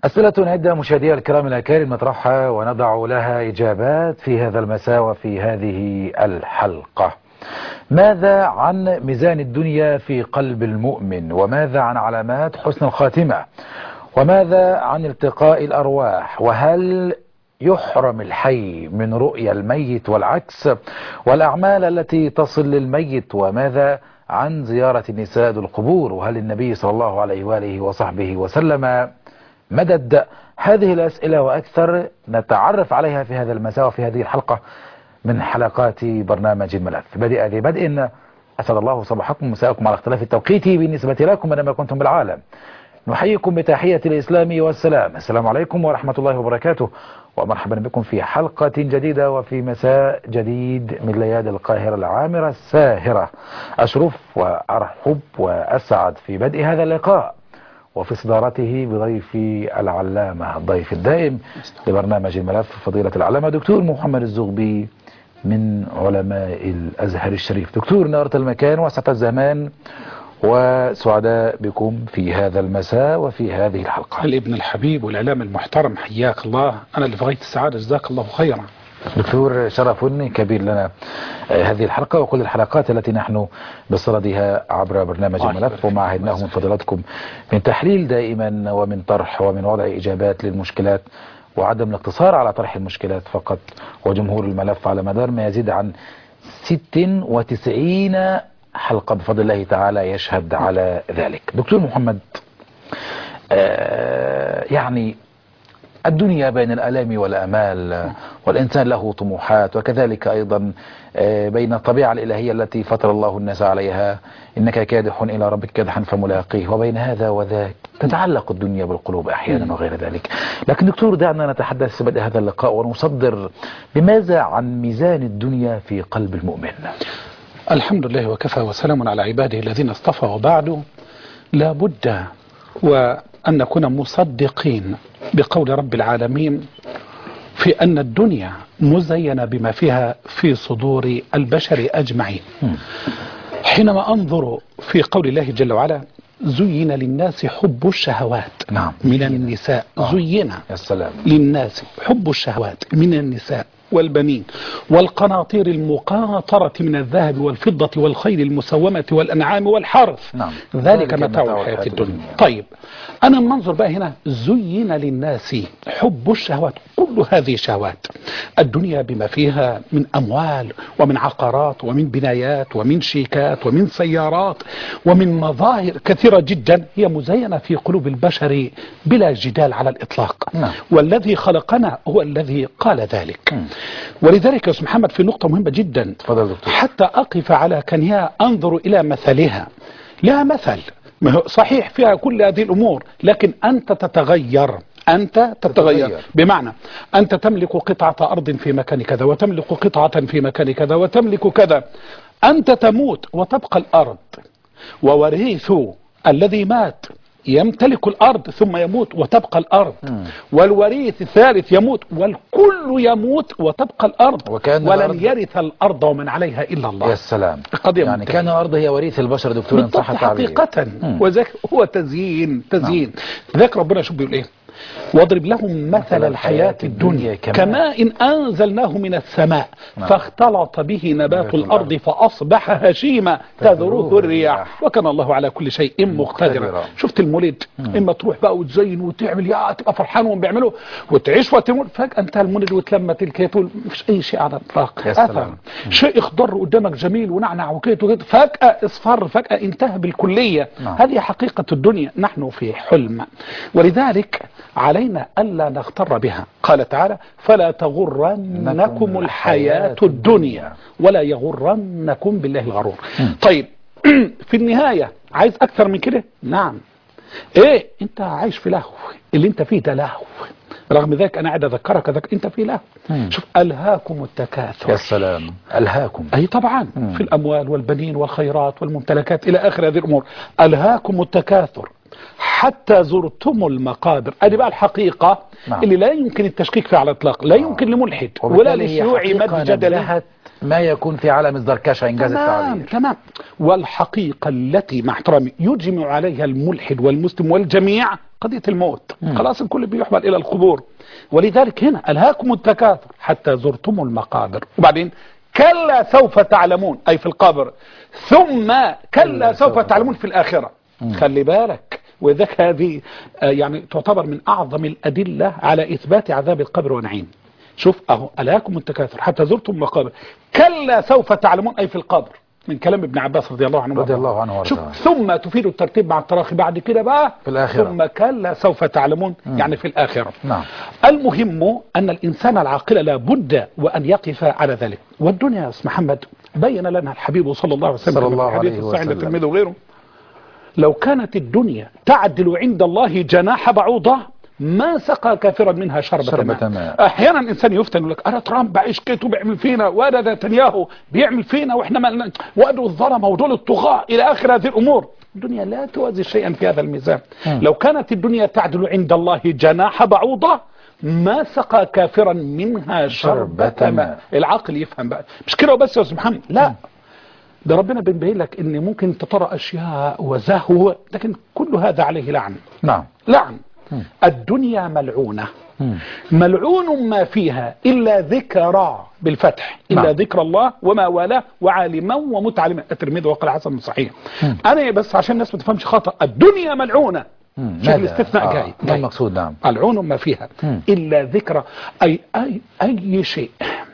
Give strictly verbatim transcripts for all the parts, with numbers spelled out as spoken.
أسئلة عدة مشاهدينا الكرام الأكارم نطرحها ونضع لها إجابات في هذا المساء وفي هذه الحلقة. ماذا عن ميزان الدنيا في قلب المؤمن؟ وماذا عن علامات حسن الخاتمة؟ وماذا عن التقاء الأرواح؟ وهل يحرم الحي من رؤيا الميت والعكس؟ والأعمال التي تصل للميت؟ وماذا عن زيارة النساء القبور؟ وهل النبي صلى الله عليه وآله وصحبه وسلم مدد؟ هذه الأسئلة وأكثر نتعرف عليها في هذا المساء وفي هذه الحلقة من حلقات برنامج الملف. بدء ذي بدء، أسعد الله صباحكم ومساءكم على اختلاف التوقيت بالنسبة لكم أينما كنتم بالعالم. نحييكم بتحية الإسلام والسلام، السلام عليكم ورحمة الله وبركاته، ومرحبا بكم في حلقة جديدة وفي مساء جديد من ليالي القاهرة العامرة الساهرة. أشرف وأرحب وأسعد في بدء هذا اللقاء وفي صدارته بضيفي العلامة الضيف الدائم لبرنامج الملف فضيلة العلامة دكتور محمد الزغبي من علماء الأزهر الشريف. دكتور، نارة المكان وسعة الزمان وسعداء بكم في هذا المساء وفي هذه الحلقة. الابن الحبيب والإعلام المحترم، حياك الله. أنا اللي في غاية السعادة، جزاك الله خيرا. دكتور، شرف كبير لنا هذه الحلقة وكل الحلقات التي نحن بصددها عبر برنامج الملف، وما عهدناه من فضلاتكم من تحليل دائما ومن طرح ومن وضع إجابات للمشكلات وعدم الاقتصار على طرح المشكلات فقط. وجمهور الملف على مدار ما يزيد عن ست وتسعين حلقة بفضل الله تعالى يشهد على ذلك. دكتور محمد، آه يعني الدنيا بين الآلام والآمال، والإنسان له طموحات، وكذلك أيضا بين الطبيعة الإلهية التي فطر الله الناس عليها، إنك كادح إلى ربك كدحا فملاقيه، وبين هذا وذاك تتعلق الدنيا بالقلوب أحيانا وغير ذلك. لكن دكتور، دعنا نتحدث في بدء هذا اللقاء ونصدر بماذا عن ميزان الدنيا في قلب المؤمن. الحمد لله وكفى وسلام على عباده الذين اصطفى، وبعد لا بد وأن نكون مصدقين بقول رب العالمين في أن الدنيا مزينة بما فيها في صدور البشر أجمعين. حينما أنظر في قول الله جل وعلا: زين للناس حب الشهوات نعم. من النساء. آه. زين يا سلام. للناس حب الشهوات من النساء والبنين والقناطير المقاطرة من الذهب والفضة والخيل المسومة والأنعام والحرث. نعم. ذلك متاع الحياة الدنيا. طيب، أنا منظر بقى هنا: زين للناس حب الشهوات. كل هذه شهوات الدنيا بما فيها من أموال ومن عقارات ومن بنايات ومن شيكات ومن سيارات ومن مظاهر كثيرة جدا هي مزينة في قلوب البشر بلا جدال على الإطلاق. نعم. والذي خلقنا هو الذي قال ذلك. م. ولذلك يا أستاذ محمد في نقطة مهمة جدا، حتى أقف على كنها أنظر إلى مثلها. لها مثل صحيح فيها كل هذه الأمور، لكن أنت تتغير. أنت تتغير, تتغير. بمعنى أنت تملك قطعة أرض في مكان كذا، وتملك قطعة في مكان كذا، وتملك كذا. أنت تموت وتبقى الأرض، ووريث الذي مات يمتلك الأرض ثم يموت وتبقى الأرض. م. والوريث الثالث يموت، والكل يموت وتبقى الأرض، ولن الأرض يرث الأرض ومن عليها إلا الله. يا سلام. يعني منتهي. كان الأرض هي وريث البشر دكتور، إن صح التعبير. حقيقة. وذاك هو تزيين تزيين. نعم. ذاك ربنا شو بيقول إيه؟ واضرب لهم مثل الحياة الدنيا كماء إن أنزلناه من السماء فاختلط به نبات الأرض فأصبح هشيما تذروه الرياح وكان الله على كل شيء مقتدرا. شفت المولد؟ إما تروح بقى وتزين وتعمل يا تبقى فرحان وهم بيعملوا وتعيش وتموت، فجأة انتهى المولد وتلمت الكيتول، مفيش أي شيء على الإطلاق. أثر شيء اخضر قدامك جميل ونعنع وكيت وكيت، فجأة اصفر، فجأة انتهى بالكلية. هذه حقيقة الدنيا، نحن في حلم. ولذلك علينا ألا نغتر بها. قال تعالى: فلا تغرنكم الحياة الدنيا ولا يغرنكم بالله الغرور. طيب في النهاية عايز أكثر من كده؟ نعم. إيه؟ أنت عايش في لهو، اللي أنت فيه ده لهو. رغم ذلك أنا قاعد أذكرك ذلك أنت فيه لهو. شوف: ألهاكم التكاثر. يا سلام. ألهاكم. أي طبعا. مم. في الأموال والبنين والخيرات والممتلكات إلى آخر هذه الأمور. ألهاكم التكاثر حتى زرتم المقابر. ادي بقى الحقيقة. نعم. اللي لا يمكن التشكيك فيها على الاطلاق، لا يمكن لملحد ولا لشيوعي مد جدل. ما يكون في عالم الزركشة إنجاز التعبير. تمام. والحقيقة التي مع احترامي يجمع عليها الملحد والمسلم والجميع قضية الموت. مم. خلاص الكل بيحمل إلى القبور، ولذلك هنا ألهاكم التكاثر حتى زرتم المقابر، وبعدين كلا سوف تعلمون أي في القبر، ثم كلا سوف تعلمون في الآخرة. مم. خلي بالك، وذلك هذه يعني تعتبر من أعظم الأدلة على إثبات عذاب القبر ونعيم. شوف أهو ألهاكم التكاثر حتى زرتم المقابر كلا سوف تعلمون أي في القبر، من كلام ابن عباس رضي الله عنه رضي الله عنه شوف ثم تفيد الترتيب مع التراخي بعد كده بقى في الآخرة، ثم كلا سوف تعلمون. مم. يعني في الآخرة. نعم. المهم أن الإنسان العاقل لابد وأن يقف على ذلك. والدنيا يا أستاذ محمد بين لنا الحبيب صلى الله عليه وسلم صلى الله عليه الحديث الصحيح الترمذي وغيره، لو كانت الدنيا تعدل عند الله جناح بعوضة ما سقى كافرا منها شربة ماء. احيانا الانسان يفتن يقول لك انا ترامب بعيش كيتو بيعمل فينا، وانا نتنياهو بيعمل فينا، واحنا ما وادوا الظلمه ودول الطغاة الى اخر هذه الامور. الدنيا لا توازي شيئا في هذا الميزان. م. لو كانت الدنيا تعدل عند الله جناح بعوضة ما سقى كافرا منها شربة ماء. العقل يفهم بقى، مش كده وبس يا استاذ محمد، لا م. ده ربنا بيبين لك ان ممكن تطرأ اشياء وزهو، لكن كل هذا عليه لعن. نعم. لعن. الدنيا ملعونة. ملعون ما فيها إلا ذكرى بالفتح، إلا نعم. ذكر الله وما والاه وعالما ومتعلما. الترمذي وقال حسن صحيح. مم. أنا بس عشان الناس ما تفهمش خطأ، الدنيا ملعونة. شوف الاستثناء آه. جاي. ما المقصود؟ نعم. ملعون ما فيها مم. إلا ذكرى، أي أي أي شيء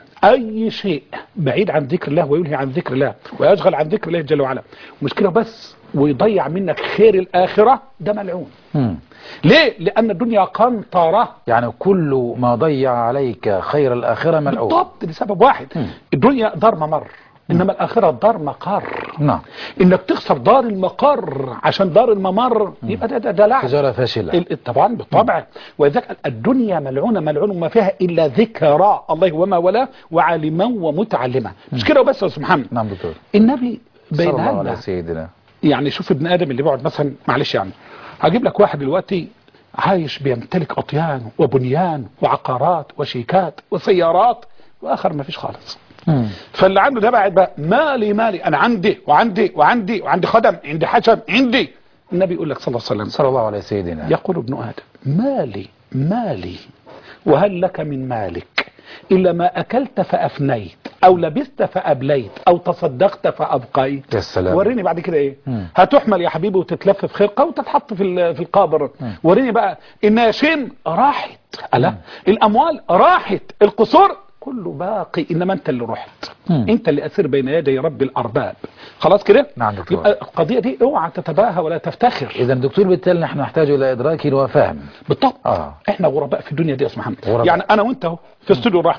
أي شيء بعيد عن ذكر الله وينهي عن ذكر الله ويشغل عن ذكر الله جل وعلا، مشكلة بس ويضيع منك خير الآخرة، ده ملعون. مم. ليه؟ لأن الدنيا قنطرة، يعني كل ما ضيع عليك خير الآخرة ملعون. بالضبط، لسبب واحد. م. الدنيا دار ممر، إنما الآخرة دار مقر. نعم. إنك تخسر دار المقر عشان دار الممر يبقى ده ده, ده لعب. تجارة فاشلة. طبعا بالطبع. وذلك الدنيا ملعونة، ملعون ما فيها إلا ذكرى الله وما ولا وعالما ومتعلما. مش كده وبس يا أستاذ محمد. نعم دكتور. النبي بين صلى الله عليه سيدنا. يعني شوف ابن آدم اللي بيقعد مثلا، معلش يعني هجيب لك واحد دلوقتي عايش بيمتلك أطيان وبنيان وعقارات وشيكات وسيارات، وآخر ما فيش خالص. مم. فاللي عنده ده بعد بقى مالي مالي، أنا عندي وعندي وعندي وعندي خدم، عندي حشم، عندي. النبي يقول لك صلى الله عليه وسلم صلى الله عليه سيدنا، يقول ابن آدم مالي مالي وهل لك من مالك إلا ما أكلت فأفنيت أو لبست فأبليت أو تصدقت فأبقيت. يا سلام. وريني بعد كده إيه؟ مم. هتحمل يا حبيبي وتتلف في خرقة وتتحط في في القابر. مم. وريني بقى الناشين راحت، ألا الأموال راحت، القصور كله باقي، إنما أنت اللي رحت. مم. أنت اللي أسير بين يدي رب الأرباب. خلاص كده؟ نعم دكتور. يبقى القضية دي اوعى تتباهى ولا تفتخر. إذا دكتور بالتالي نحن نحتاج إلى إدراك وفهم. بالضبط. آه. إحنا غرباء في الدنيا دي يا أستاذ محمد. يعني أنا وأنت أهو في استوديو الرحمة،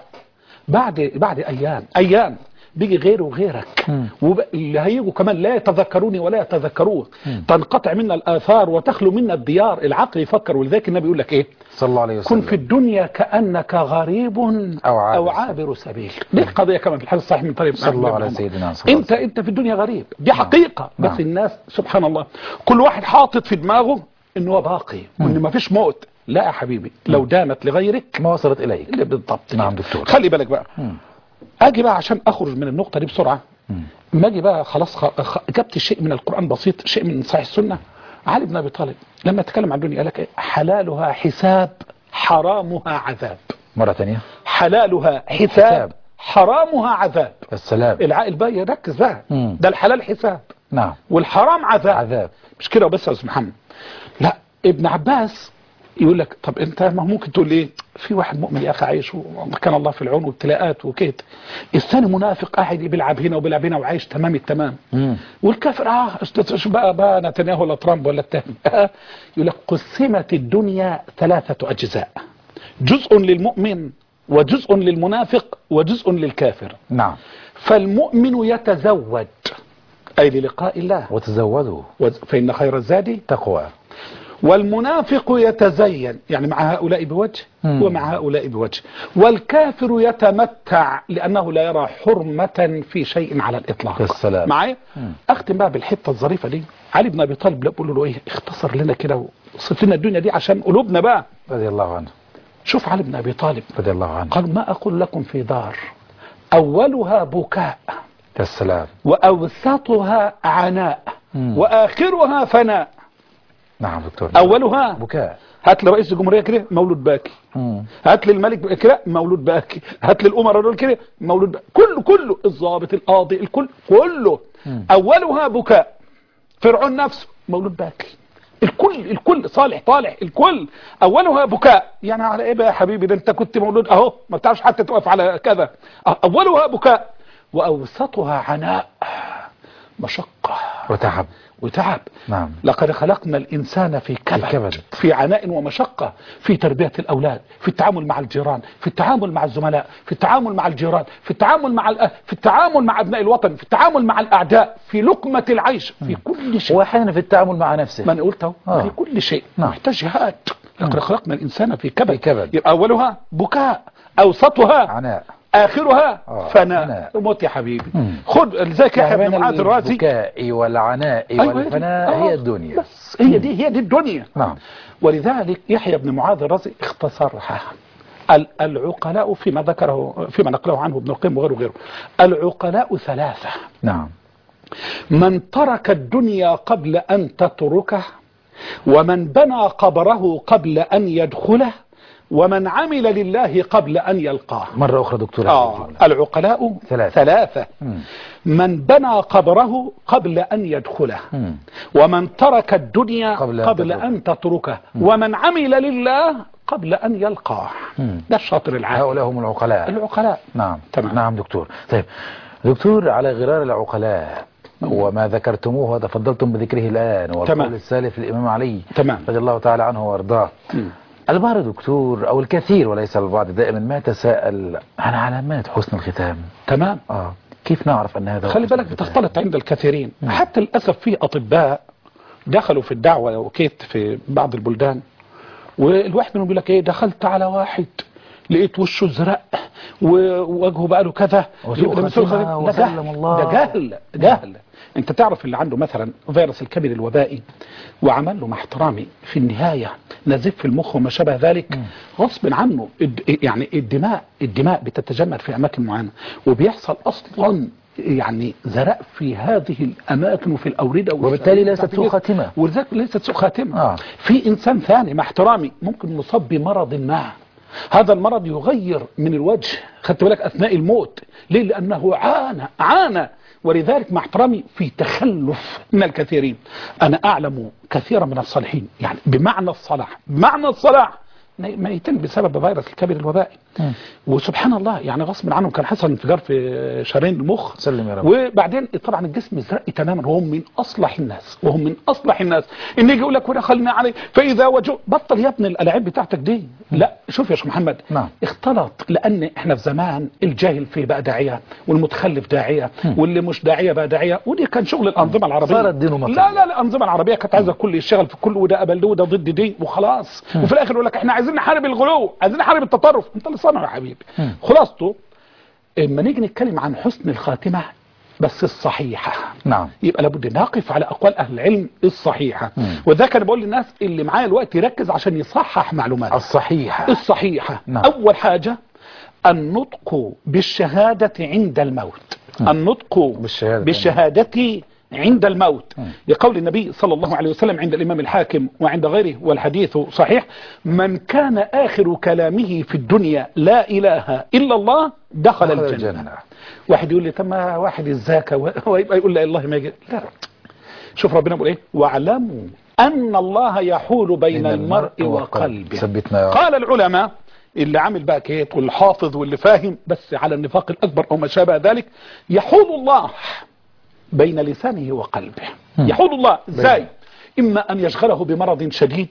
بعد بعد أيام أيام بيجي غيره وغيرك، واللي هيجوا كمان لا يتذكروني ولا يتذكروه، تنقطع منا الآثار وتخلو منا الديار. العقل يفكر، ولذلك النبي يقول لك إيه؟ صلى الله عليه وسلم، كن في الدنيا كأنك غريب أو عابر, أو عابر سبيل. دي القضية كمان في الحديث الصحيح من طريق صلى الله عليه سيدنا. أنت أنت في الدنيا غريب، دي حقيقة. نعم. بس الناس سبحان الله كل واحد حاطط في دماغه إنه هو باقي وإن ما فيش موت. لا يا حبيبي، لو دامت لغيرك ما وصلت إليك. بالضبط. نعم دكتور. خلي بالك بقى. مم. اجي بقى عشان اخرج من النقطة دي بسرعة. ما اجي بقى خلاص خ... جبت شيء من القرآن بسيط، شيء من صحيح السنة. علي بن ابي طالب لما تكلم عن الدنيا قال لك حلالها حساب حرامها عذاب. مرة ثانية، حلالها حساب, حساب. حرامها عذاب. السلام. العقل بقى يركز بقى. مم. ده الحلال حساب. نعم. والحرام عذاب. عذاب. مش كده بس يا استاذ محمد. لا، ابن عباس يقول لك طب انت ما ممكن تقول ليه في واحد مؤمن يا اخي عايش وكان الله في العون وابتلاءات وكده، الثاني منافق قاعد بيلعب هنا وبيلعب هنا وعايش تمام التمام، مم. والكافر اه شو بقى بقى نتنياهو ولا ترامب ولا الثاني. يقول لك قسمت الدنيا ثلاثة اجزاء، جزء للمؤمن وجزء للمنافق وجزء للكافر. نعم. فالمؤمن يتزود اي للقاء الله، وتزودوا فإن خير الزاد تقوى. والمنافق يتزين يعني مع هؤلاء بوجه مم. ومع هؤلاء بوجه. والكافر يتمتع لأنه لا يرى حرمة في شيء على الإطلاق. السلام. معايا؟ أختم بقى بالحتة الظريفة دي. علي بن أبي طالب بقول له إيه، اختصر لنا كده وصف لنا الدنيا دي عشان قلوبنا بقى. رضي الله عنه. شوف علي بن أبي طالب رضي الله عنه قال ما أقول لكم في دار أولها بكاء، السلام، وأوسطها عناء، مم. وآخرها فناء. نعم دكتور. أولها بكاء. هات لي رئيس الجمهورية كده مولود باكي، مم. هات لي الملك كده مولود باكي، هات لي الأمراء دول كده مولود باكي، كله كله الضابط القاضي الكل كله. مم. أولها بكاء. فرعون نفسه مولود باكي، الكل الكل صالح طالح الكل أولها بكاء. يعني على إيه بقى يا حبيبي؟ ده أنت كنت مولود أهو ما بتعرفش حتى تقف على كذا. أولها بكاء وأوسطها عناء، مشقة وتعب. وتعب. نعم. لقد خلقنا الإنسان في كبد, في كبد. في عناء ومشقة، في تربية الأولاد، في التعامل مع الجيران، في التعامل مع الزملاء، في التعامل مع الجيران، في التعامل مع الأهل، في التعامل مع أبناء الوطن، في التعامل مع الأعداء، في لقمة العيش، في م. كل شيء. وأحيانا في التعامل مع نفسه. ما أنا قلته آه. في كل شيء. نعم. محتاج جهاد. لقد خلقنا الإنسان في كبد. في كبد. يبقى أولها بكاء، أوسطها عناء، آخرها آه. فناء. موت يا حبيبي. مم. خد لذلك يحيى بن معاذ الرازي. البكاء والعناء أيوة والفناء آه. هي الدنيا. بس هي دي هي دي الدنيا. نعم. ولذلك يحيى بن معاذ الرازي اختصرها. العقلاء فيما ذكره فيما نقله عنه ابن القيم وغيره غيره، العقلاء ثلاثة. نعم. من ترك الدنيا قبل أن تتركه، ومن بنى قبره قبل أن يدخله، ومن عمل لله قبل أن يلقاه. مرة أخرى دكتور. آه. العقلاء ثلاثة, ثلاثة. مم. من بنى قبره قبل أن يدخله، مم. ومن ترك الدنيا قبل, قبل أن, أن تتركه، مم. ومن عمل لله قبل أن يلقاه. مم. ده الشاطر العام. هؤلاء هم العقلاء. العقلاء. نعم. تمام. نعم دكتور. طيب دكتور، على غرار العقلاء وما ذكرتموه وتفضلتم بذكره الآن، والقول السالف للإمام علي تمام. رضي الله تعالى عنه وارضاه، البعض دكتور أو الكثير وليس البعض دائما ما تساءل عن علامات حسن الختام. تمام. آه. كيف نعرف أن هذا؟ خلي بالك بتختلط عند الكثيرين. مم. حتى للأسف في أطباء دخلوا في الدعوة وكيت في بعض البلدان، والواحد منهم بيقول لك ايه، دخلت على واحد لقيت وشه زرق ووجهه بقى له كذا، وسلم الله. ده جهل جهل. انت تعرف اللي عنده مثلا فيروس الكبد الوبائي وعمل له مع احترامي في النهاية نزيف في المخ وما شابه ذلك، غصب عنه يعني الدماء الدماء بتتجمد في اماكن معينة، وبيحصل اصلا يعني زرق في هذه الاماكن وفي الاوردة، وبالتالي ليست سوء خاتمة. ولذلك ليست سوء خاتمة. آه. في انسان ثاني مع احترامي ممكن يصاب بمرض ما، هذا المرض يغير من الوجه، خدت بالك، اثناء الموت. ليه؟ لانه عانى عانى ولذلك مع احترامي في تخلف من الكثيرين. انا اعلم كثيرا من الصالحين، يعني بمعنى الصلاح بمعنى الصلاح ميتين بسبب فيروس الكبد الوبائي. م. وسبحان الله يعني غصب عنهم كان حصل انفجار في شرايين المخ. سلم يا رب. وبعدين طبعا الجسم ازرق تماما، وهم من اصلح الناس وهم من اصلح الناس. ان يجي يقول لك ودخلنا عليه فاذا وجه، بطل يا ابن الالعاب بتاعتك دي. م. لا شوف يا شيخ محمد. نعم. اختلط، لان احنا في زمان الجاهل فيه بقى داعيه، والمتخلف داعيه، م. واللي مش داعيه بقى داعيه، ودي كان شغل الانظمه العربيه. صار الدين مطلع. لا لا لا الانظمه العربيه كانت عايزه كل يشتغل في كل، وده قبل ده وده ضد دي وخلاص. م. وفي الاخر يقول لك احنا عايزين نحارب الغلو، عايزين نحارب التطرف. انت اللي صنعه يا حبيبي. م. خلاصته اما نيجي نتكلم عن حسن الخاتمه بس الصحيحه، نعم، يبقى لابد نقف على اقوال اهل العلم الصحيحه. وذاك انا بقول للناس اللي معايا الوقت يركز عشان يصحح معلومات الصحيحه الصحيحه. نعم. اول حاجه النطق بالشهاده عند الموت. م. النطق بالشهاده, بالشهادة عند الموت، لقول النبي صلى الله عليه وسلم عند الإمام الحاكم وعند غيره والحديث صحيح: من كان آخر كلامه في الدنيا لا إله إلا الله دخل الجنة. الجنة. واحد يقول لي طب ما واحد الزاكى ويبقى يقول لا الله ما يجي. لا، شوف ربنا بيقول ايه: واعلموا أن الله يحول بين المرء وقلبه. قال العلماء اللي عامل بقى كيت والحافظ واللي فاهم بس على النفاق الأكبر أو ما شابه ذلك، يحول الله بين لسانه وقلبه. م. يحول الله ازاي؟ إما أن يشغله بمرض شديد،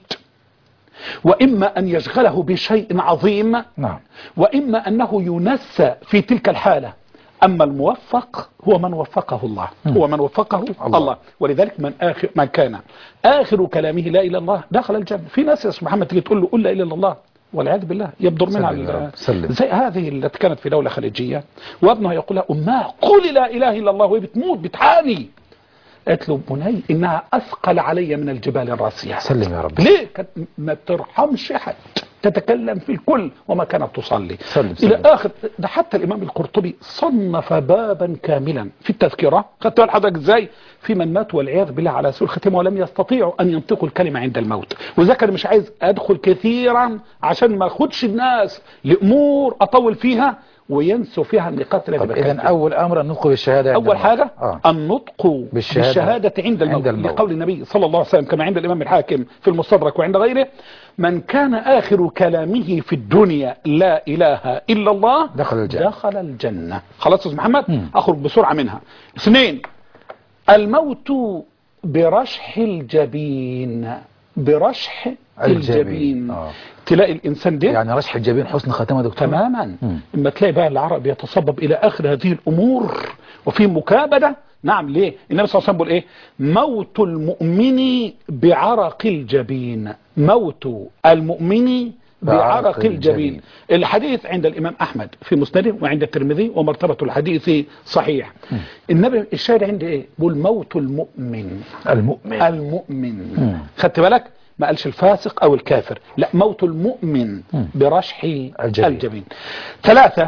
وإما أن يشغله بشيء عظيم، نعم، وإما أنه ينسى في تلك الحالة. أما الموفق هو من وفقه الله. م. هو من وفقه الله, الله. ولذلك من آخر من كان آخر كلامه لا إله إلا الله دخل الجنة. في ناس يا سيدي محمد تيجي تقول له قل لا إله إلا الله والعياذ بالله يبدر منها زي هذه التي كانت في دولة خليجية، وابنها يقول لها أمها قولي لا إله إلا الله، وهي بتموت بتعاني. قالت له بني إنها أثقل علي من الجبال الراسية. سلم يا رب. ليه؟ كانت ما بترحمش حد تتكلم في الكل وما كانت تصلي سلم سلم. إلى آخر. ده حتى الإمام القرطبي صنف بابا كاملا في التذكرة. خدت بالك حضرتك إزاي؟ في من مات والعياذ بالله على سوء الختمة ولم يستطيعوا أن ينطقوا الكلمة عند الموت. وذكر مش عايز أدخل كثيرا عشان ما أخدش الناس لأمور أطول فيها وينسوا فيها النقاط التي بكلم إذن أول أمر النطق بالشهادة عند أول الموت. حاجة آه. النطق بالشهادة, بالشهادة عند الموت. عند الموت لقول النبي صلى الله عليه وسلم كما عند الإمام الحاكم في المستدرك وعند غيره: من كان آخر كلامه في الدنيا لا إله إلا الله دخل الجنة. دخل الجنة. خلاص يا أستاذ محمد؟ مم. أخرج بسرعة منها. اثنين، الموت برشح الجبين. برشح الجبين, الجبين. آه. تلاقي الإنسان ده يعني رشح الجبين حسن خاتمة دكتور. تماما. مم. اما تلاقي بقى العرب يتصبب إلى آخر هذه الأمور وفي مكابدة. نعم. ليه؟ النبي صلى الله عليه وسلم بيقول ايه؟ موت المؤمن بعرق الجبين. موت المؤمن بعرق الجبين. الجبين. الحديث عند الإمام أحمد في مسنده وعند الترمذي ومرتبة الحديث صحيح. م. النبي الشاهد عندي ايه؟ بيقول موت المؤمن. المؤمن المؤمن. م. خدت بالك؟ ما قالش الفاسق أو الكافر، لا، موت المؤمن م. برشح الجبين. الجبين. ثلاثة،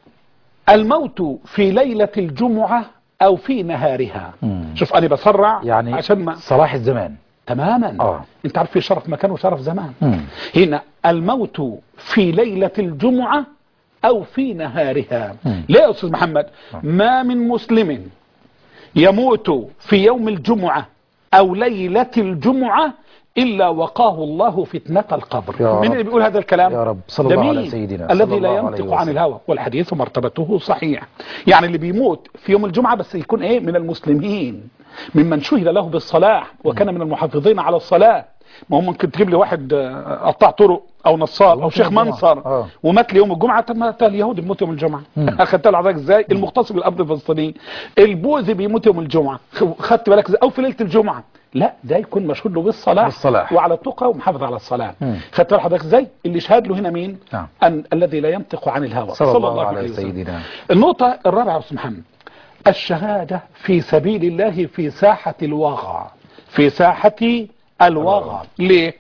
الموت في ليلة الجمعة أو في نهارها. مم. شوف أنا بسرع يعني عشان ما صلاح الزمان تماما. آه. أنت عارف في شرف مكان وشرف زمان. مم. هنا الموت في ليلة الجمعة أو في نهارها. مم. ليه يا أستاذ محمد؟ آه. ما من مسلم يموت في يوم الجمعة أو ليلة الجمعة إلا وقاه الله فتنة القبر. من اللي بيقول هذا الكلام؟ يا رب. صلى الله على سيدنا الذي لا ينطق عن الهوى والحديث مرتبته صحيح. يعني اللي بيموت في يوم الجمعة بس يكون ايه؟ من المسلمين، ممن شهد له بالصلاح وكان من المحافظين على الصلاة. ما هو ممكن تجيب لي واحد قطاع طرق او نصار او شيخ منصر آه. ومات لي يوم الجمعة. طب ما اليهود بيموت يوم الجمعة. اخدت لحضرتك ازاي؟ المغتصب الارض الفلسطيني البوذي بيموت يوم الجمعة. خدت بالك ازاي؟ او في ليلة الجمعة. لا، ده يكون مشهود له بالصلاح, بالصلاح وعلى التقى ومحافظ على الصلاة. خدت بالك حضرتك ازاي؟ اللي شهد له هنا مين؟ نعم. أن الذي لا ينطق عن الهوى صلى, صلى الله, الله عليه وسلم. النقطة الرابعة يا أستاذ محمد، الشهادة في سبيل الله في ساحة الوغى. في ساحة الوغى. ليه؟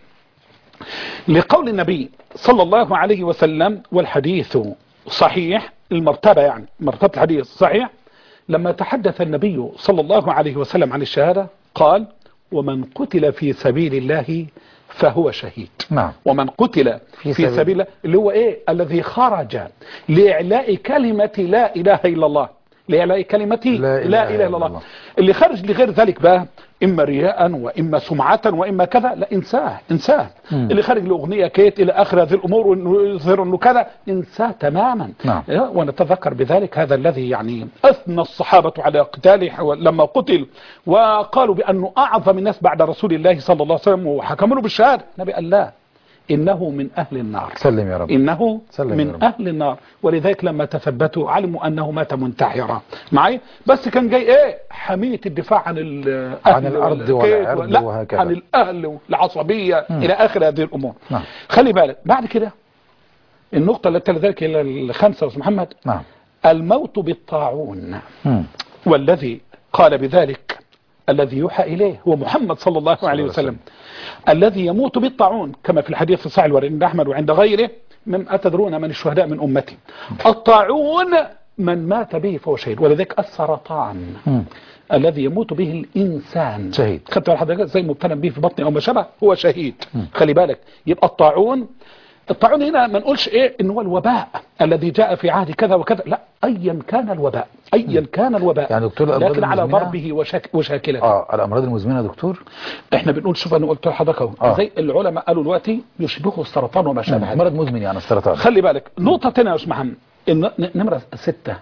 لقول النبي صلى الله عليه وسلم والحديث صحيح المرتبة، يعني مرتبة الحديث صحيح، لما تحدث النبي صلى الله عليه وسلم عن الشهادة قال: ومن قتل في سبيل الله فهو شهيد. نعم. ومن قتل في, في سبيل الله اللي هو ايه؟ الذي خرج لإعلاء كلمة لا إله إلا الله. لإعلاء كلمة لا, لا إله إلا الله. الله. اللي خرج لغير ذلك بقى إما رياء وإما سمعة وإما كذا، لا، انساه انساه. مم. اللي خارج لأغنية كيت إلى آخر هذه الأمور وإنه يظهر إنه كذا، انساه تماما. نعم. ونتذكر بذلك هذا الذي يعني أثنى الصحابة على قتاله لما قتل وقالوا بأنه أعظم الناس بعد رسول الله صلى الله عليه وسلم وحكموا له بالشهادة. النبي قال لا، إنه من أهل النار. سلم يا رب. إنه سلم من يا رب. أهل النار. ولذلك لما تثبتوا علموا أنه مات منتحرا. معي؟ بس كان جاي إيه؟ حمية الدفاع عن الأهل عن الأرض والعرض وهكذا، عن الأهل والعصبية م. إلى آخر هذه الأمور. نعم. خلي بالك بعد كده النقطة التي لذلك إلى الخامسة يا محمد. نعم. الموت بالطاعون. م. والذي قال بذلك الذي يوحى إليه هو محمد صلى الله عليه وسلم، الذي يموت بالطاعون كما في الحديث الصحيح عند أحمد وعند غيره: من أتدرون من الشهداء من أمتي؟ الطاعون من مات به فهو شهيد. ولذلك السرطان م. الذي يموت به الإنسان شهيد. خدت بالك زي مبتلى به في بطنه أو ما شابه هو شهيد. م. خلي بالك. يبقى الطاعون الطاعون هنا ما نقولش ايه ان هو الوباء الذي جاء في عهد كذا وكذا، لا، ايا كان الوباء ايا كان الوباء يعني دكتور لكن على ضربه وشك وشاكلته. اه الامراض المزمنه يا دكتور احنا بنقول شوف انا قلت لحضرتك اهو آه. زي العلماء قالوا دلوقتي يشبهه السرطان وما شابه. مرض مزمن يعني السرطان. خلي بالك نقطه ثانيه يا استاذ محمد، نمره ستة،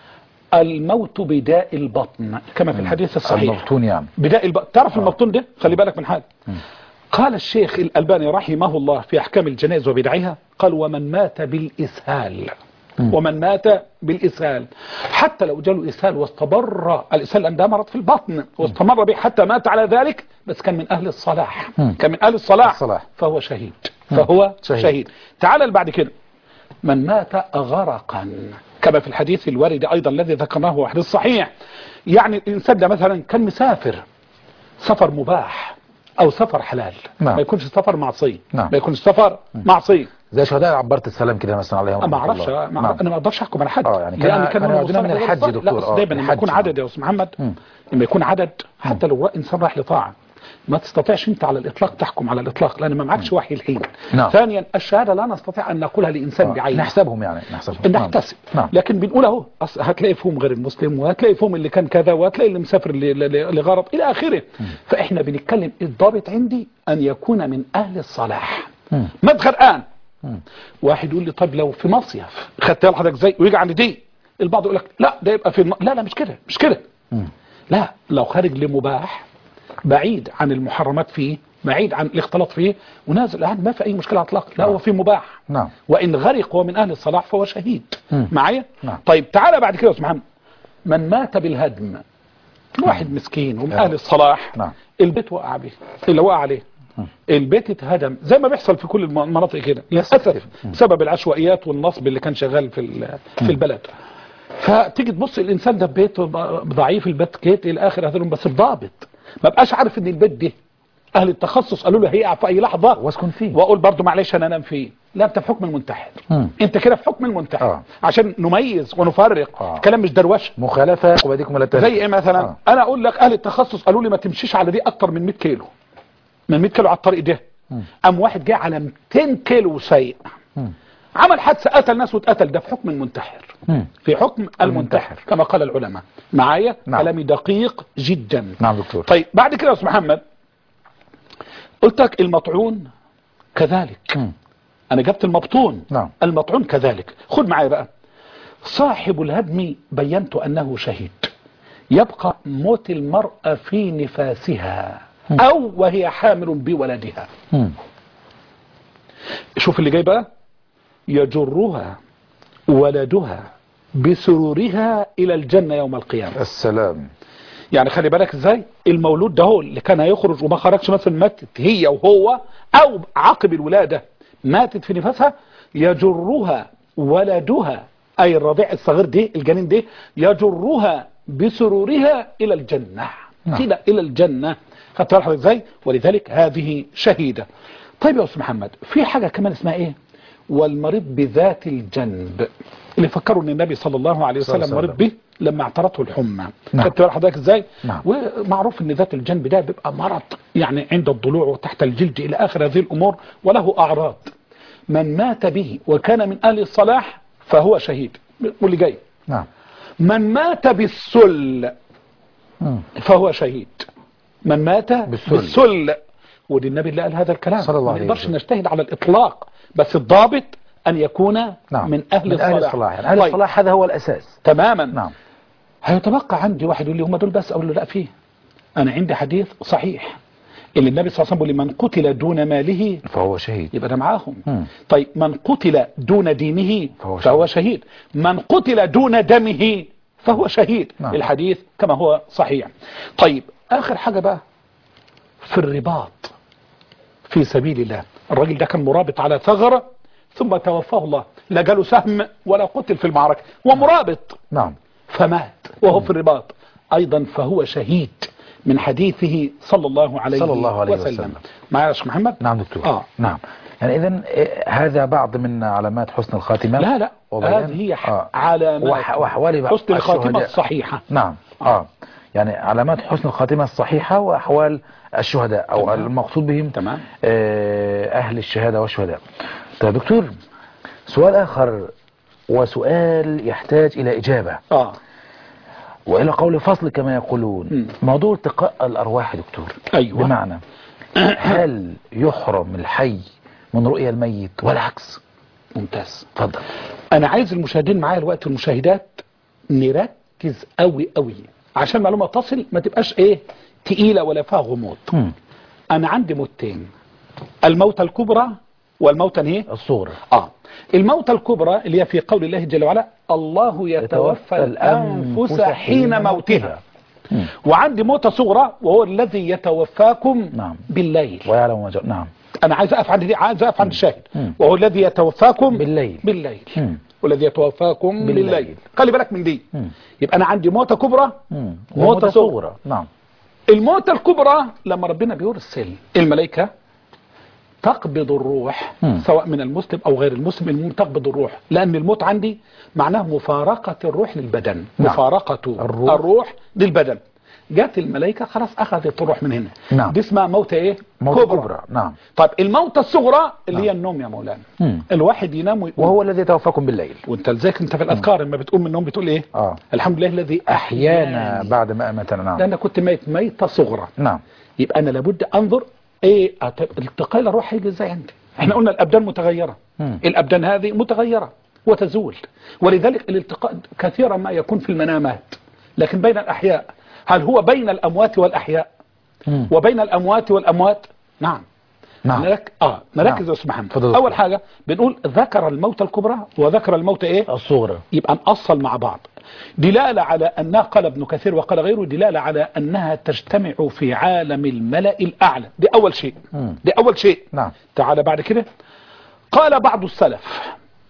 الموت بداء البطن كما في الحديث الصحيح. المبطون يعني بداء البطن. تعرف آه. المبطون ده خلي بالك من حاجه. م. قال الشيخ الألباني رحمه الله في أحكام الجنائز وبدعها قال: ومن مات بالإسهال. م. ومن مات بالإسهال حتى لو جاله إسهال واستمر الإسهال لأن ده مرض في البطن واستمر به حتى مات على ذلك بس كان من أهل الصلاح م. كان من أهل الصلاح الصلاح. فهو شهيد. فهو شهيد, شهيد. تعال بعد كده من مات غرقا كما في الحديث الوارد أيضا الذي ذكرناه حديث صحيح. يعني الإنسان ده مثلا كان مسافر سفر مباح او سفر حلال. نعم. ما يكونش سفر معصيه. نعم. ما يكونش سفر معصيه. زي شهداء عبارة السلام كده مثلا عليهم ما اعرفش الله. ما نعم. انا ما اقدرش احكم على حد اه يعني لان كان كان عندنا من الحج يا دكتور. اه دايما لما يكون عدد يا استاذ محمد، لما يكون عدد حتى لو انسان راح لطاعه ما تستطيعش انت على الاطلاق تحكم على الاطلاق لان ما معكش وحي الحين. نعم. ثانيا الشهاده لا نستطيع ان نقولها لانسان آه. بعينه، نحسبهم يعني نحسبهم نحتسب. نعم. لكن بنقول اهو هتلاقي فيهم غير المسلم وهتلاقي فيهم اللي كان كذا وهتلاقي اللي مسافر لغرض الى اخره. فاحنا بنتكلم الضابط عندي ان يكون من اهل الصلاح. مدخل الان واحد يقول لي طيب لو في مصيف خدت حضرتك ازاي ويجي عند دي البعض يقول لك لا ده يبقى في الم... لا لا مش كده مش كده. لا لو خارج لمباح بعيد عن المحرمات فيه بعيد عن الاختلاط فيه ونازل الان ما في اي مشكله اطلاقا. لا هو في مباح. نعم. وان غرق هو من اهل الصلاح فهو شهيد. معايا. نعم. طيب تعالى بعد كده يا استاذ محمد من مات بالهدم واحد مسكين ومن اهل الصلاح. نعم. البيت وقع به اللي وقع عليه البيت اتهدم زي ما بيحصل في كل المناطق كده للاسف بسبب العشوائيات والنصب اللي كان شغال في في البلد. فتيجي تبص الانسان ده بيته ضعيف البيت كيت الى اخر هذول بس بضابط ما بقاش عارف ان البيت ده اهل التخصص قالوا له هيقع في اي لحظه واسكن فيه واقول برضه معلش انا انام فيه. لا انت في حكم المنتحر. مم. انت كده في حكم المنتحر. آه. عشان نميز ونفرق. آه. كلام مش دروشه مخالفه وبديكم لا زي ايه مثلا. آه. انا اقول لك اهل التخصص قالوا لي ما تمشيش على دي اكتر من مية كيلو من مية كيلو على الطريق ده. قام واحد جاي على ميتين كيلو سايق عمل حادثه قتل ناس واتقتل. ده في حكم المنتحر. مم. في حكم المنتحر, المنتحر كما قال العلماء. معايا. نعم. كلامي دقيق جدا. نعم دكتور. طيب بعد كده يا استاذ محمد قلت لك المطعون كذلك. مم. انا جبت المبطون. نعم. المطعون كذلك. خد معايا بقى صاحب الهدم بينت انه شهيد يبقى موت المرأة في نفاسها مم. او وهي حامل بولدها. مم. شوف اللي جاي بقى يجرها ولدها بسرورها الى الجنة يوم القيامة. السلام. يعني خلي بالك ازاي المولود ده هو اللي كان هيخرج وما خرجش مثلا ماتت هي وهو او عقب الولادة ماتت في نفسها يجرها ولدها اي الرضيع الصغير دي الجنين دي يجرها بسرورها الى الجنة. نعم. الى الجنة. خدت بالك ازاي. ولذلك هذه شهيدة. طيب يا استاذ محمد في حاجة كمان اسمها ايه والمريض بذات الجنب اللي فكروا ان النبي صلى الله عليه وسلم مريض به لما اعترته الحمى. نعم. خدت بالك حضرتك ازاي. نعم. ومعروف ان ذات الجنب ده بيبقى مرض يعني عند الضلوع وتحت الجلد الى اخر هذه الامور وله اعراض. من مات به وكان من اهل الصلاح فهو شهيد. واللي جاي. نعم. من مات بالسل فهو شهيد. من مات بالسل, بالسل. ودي النبي اللي قال هذا الكلام. صلى الله عليه وسلم. ما نقدرش نجتهد على الاطلاق بس الضابط ان يكون. نعم. من اهل من الصلاح. اهل الصلاح يعني اهل الصلاح هذا هو الاساس تماما. نعم. هيتبقى عندي واحد يقول لي هم دول بس اقول له لا فيه. انا عندي حديث صحيح اللي النبي صلى الله عليه وسلم بيقول من قتل دون ماله فهو شهيد يبقى ده معاهم. مم. طيب من قتل دون دينه فهو, فهو شهيد. من قتل دون دمه فهو شهيد. نعم. الحديث كما هو صحيح. طيب اخر حاجة بقى في الرباط في سبيل الله. الراجل ده كان مرابط على ثغرة ثم توفاه الله لا جاله سهم ولا قتل في المعركة هو مرابط. نعم. فمات وهو في الرباط ايضا فهو شهيد من حديثه صلى الله عليه, صلى الله عليه وسلم, وسلم. معايا يا شيخ محمد. نعم دكتور. آه. نعم. يعني اذا هذا بعض من علامات حسن الخاتمة. لا لا هذه هي آه. علامات وأحوال حسن الخاتمة الصحيحة. نعم. اه يعني علامات حسن الخاتمة الصحيحة وأحوال الشهداء أو تمام. المقصود بهم تمام. أهل الشهادة والشهداء. طيب دكتور سؤال آخر وسؤال يحتاج إلى إجابة آه. وإلى قول فصل كما يقولون. م. موضوع التقاء الأرواح دكتور. أيوة. بمعنى هل يحرم الحي من رؤية الميت والعكس؟ ممتاز. تفضل. أنا عايز المشاهدين معايا الوقت المشاهدات نركز قوي قوي عشان معلومة تصل ما تبقاش ايه تقيلة ولا فيها غموض. م. انا عندي موتين الموتة الكبرى والموتة ايه الصغرى. اه الموتة الكبرى اللي هي في قول الله جل وعلا الله يتوفى الانفس حين موتها. م. وعندي موتة صغرى وهو الذي يتوفاكم نعم. بالليل ويعلم ما. نعم. انا عايز اقف عند دي عايز اقف عند الشاهد. م. وهو الذي يتوفاكم بالليل بالليل م. والذي يتوفاكم بالليل, بالليل. خلي بالك من دي. م. يبقى انا عندي موتة كبرى موتة صغرى. نعم. الموتة الكبرى لما ربنا بيرسل الملائكة تقبض الروح مم. سواء من المسلم أو غير المسلم. المهم تقبض الروح، لأن الموت عندي معناه مفارقة الروح للبدن. نعم. مفارقة الروح. الروح للبدن. جات الملائكة خلاص أخذت الروح من هنا. نعم. دي اسمها موت إيه؟ موت كبرى. كبرى. نعم. طيب الموتة الصغرى اللي نعم. هي النوم يا مولانا. مم. الواحد ينام ويقوم. وهو الذي توفاكم بالليل. وانت لذلك انت في الأذكار لما بتقوم من النوم بتقول إيه؟ آه. الحمد لله الذي أحيانا بعد ما أمتنا. نعم. لأن كنت ميت ميتة صغرى. نعم. يبقى أنا لابد أنظر ايه التقاء الروح هيجي ازاي عندي. احنا قلنا الابدان متغيره. مم. الابدان هذه متغيره وتزول، ولذلك الالتقاء كثيرا ما يكون في المنامات، لكن بين الاحياء هل هو بين الاموات والاحياء؟ مم. وبين الاموات والاموات. نعم. نعم. نرك... اه نركز يا استاذ محمد. اول حاجه بنقول ذكر الموت الكبرى وذكر الموت ايه؟ الصغرى. يبقى نأصل مع بعض. دلالة على أنها، قال ابن كثير وقال غيره، دلالة على أنها تجتمع في عالم الملأ الأعلى. دي أول شيء. مم. دي أول شيء. نعم. تعال بعد كده. قال بعض السلف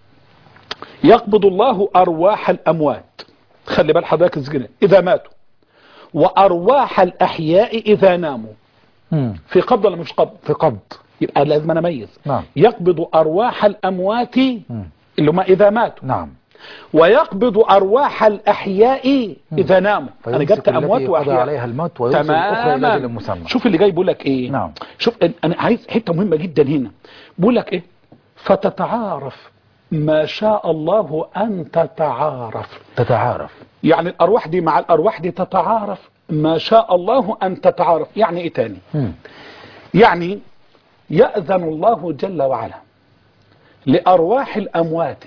يقبض الله أرواح الأموات، خلي بال حضرتك كده، إذا ماتوا، وأرواح الأحياء إذا ناموا. مم. في قبض ولا مش قبض؟ في قبض. يبقى لازم أنا أميز. نعم. يقبض أرواح الأموات اللي هم إذا ماتوا. نعم. ويقبض أرواح الأحياء إذا ناموا. أنا جبت أموات وأحياء عليها الموت ويرسل الأخرى إلى أجل مسمى. شوف اللي جاي بيقول لك إيه. نعم. شوف أنا عايز حتة مهمة جدا هنا. بيقول لك إيه؟ فتتعارف ما شاء الله أن تتعارف. تتعارف يعني الأرواح دي مع الأرواح دي تتعارف ما شاء الله أن تتعارف. يعني إيه تاني؟ م. يعني يأذن الله جل وعلا لأرواح الأموات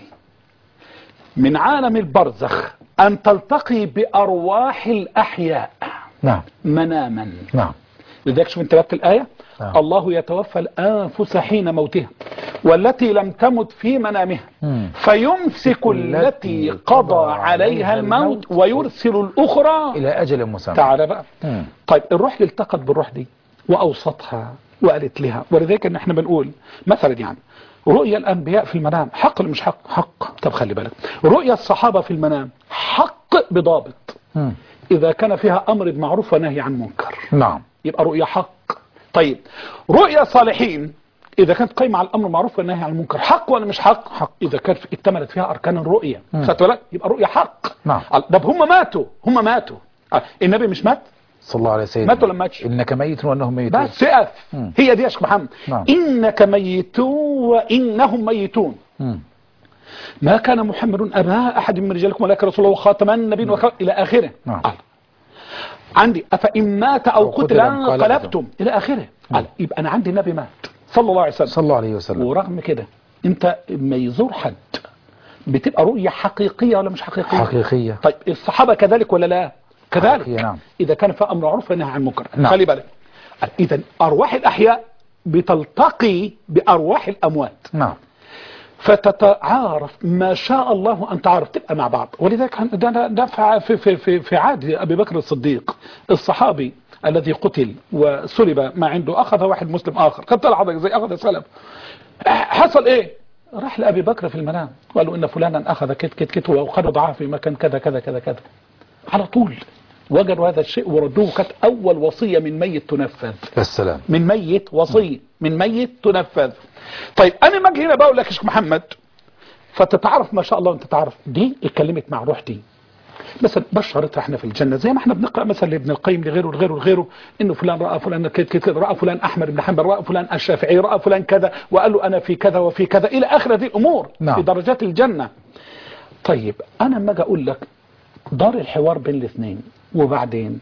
من عالم البرزخ أن تلتقي بأرواح الأحياء. نعم. مناما. نعم. لذلك شوف انت بقت الآية. نعم. الله يتوفى الأنفس حين موتها والتي لم تمت في منامها مم. فيمسك التي قضى عليها الموت ويرسل الأخرى إلى أجل مسمى. تعال بقى. مم. طيب الروح اللي التقت بالروح دي وأوسطها وقالت لها، ولذلك ان احنا بنقول مثلا يعني رؤيا الأنبياء في المنام حق ولا مش حق؟ حق. طب خلي بالك، رؤيا الصحابة في المنام حق بضابط. م. إذا كان فيها أمر بمعروف ونهي عن منكر. نعم. يبقى رؤيا حق. طيب رؤيا صالحين إذا كانت قايمة على الأمر بالمعروف والنهي عن المنكر حق ولا مش حق؟ حق. إذا كانت اكتملت فيها أركان الرؤيا خدت بالك يبقى رؤيا حق. نعم. طب هم ماتوا هم ماتوا النبي مش مات؟ صلى الله عليه وسلم. ماتوا لما ماتش. إنك ميت وأنهم ميتون. بس اقف. هي دي يا شيخ محمد. نعم. إنك ميتون وإنهم ميتون. مم. ما كان محمد أبا أحد من رجالكم ولكن رسول الله خاتم النبيين وخاتم إلى آخره. نعم. قال عندي أفإن مات أو قتل انقلبتم إلى آخره. قال يبقى أنا عندي النبي مات صلى الله عليه وسلم. صلى الله عليه وسلم. ورغم كده أنت ما يزور حد بتبقى رؤية حقيقية ولا مش حقيقية؟ حقيقية. طيب الصحابة كذلك ولا لا؟ كذلك. نعم. إذا كان في أمر معروف ونهي عن المنكر. نعم. خلي بالك. إذا أرواح الأحياء بتلتقي بأرواح الأموات. نعم. فتتعارف ما شاء الله أن تعرف تبقى مع بعض. ولذلك ده, ده في, في, في, في عهد أبي بكر الصديق الصحابي الذي قتل وسلب ما عنده أخذ واحد مسلم آخر قتل حضرتك زي أخذ سلب. حصل إيه؟ راح لأبي بكر في المنام وقال له إن فلانا أخذ كت كت كت وقد ضعاه في مكان كذا كذا كذا كذا. على طول وجدوا هذا الشيء وردوه. كانت أول وصية من ميت تنفذ. السلام. من ميت وصية من ميت تنفذ. طيب أنا ما أجي هنا بقول لك يا شيخ محمد فتتعرف ما شاء الله أنت تعرف دي اتكلمت مع روح دي مثلا بشرتها احنا في الجنة زي ما احنا بنقرأ مثلا لابن القيم لغيره لغيره لغيره إنه فلان رأى فلان كذا رأى فلان أحمد بن حنبل رأى فلان الشافعي رأى فلان كذا وقال له أنا في كذا وفي كذا إلى آخر هذه الأمور. نعم. في درجات الجنة. طيب أنا ما أجي أقول لك دار الحوار بين الاثنين وبعدين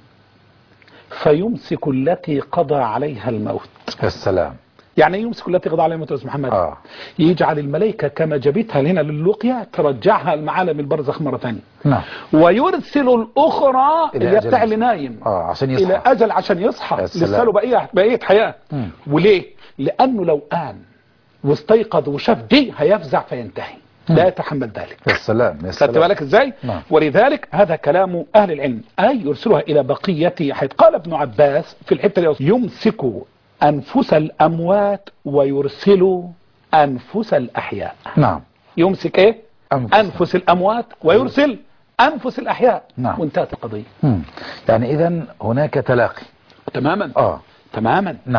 فيمسك التي قضى عليها الموت. السلام. يعني يمسك التي قضى عليها الموت يا محمد. آه. يجعل الملائكة كما جبتها هنا للوقيا ترجعها المعالم البرزخ مرة ثانية. نعم. ويرسل الأخرى اللي بتاع اللي نايم آه عشان يصحى. إلى أجل عشان يصحى لسه له بقية بقية حياة. م. وليه؟ لأنه لو قام واستيقظ وشاف دي هيفزع فينتهي. لا يتحمل ذلك. السلام. خدت بالك ازاي؟ نعم. ولذلك هذا كلام اهل العلم اي يرسلها الى بقيه حيث قال ابن عباس في الحته دي يمسك انفس الاموات ويرسل انفس الاحياء. نعم. يمسك ايه؟ انفس, أنفس الاموات ويرسل انفس الاحياء. نعم. وانتهت القضيه. يعني اذا هناك تلاقي. تماما. اه تماما. نعم.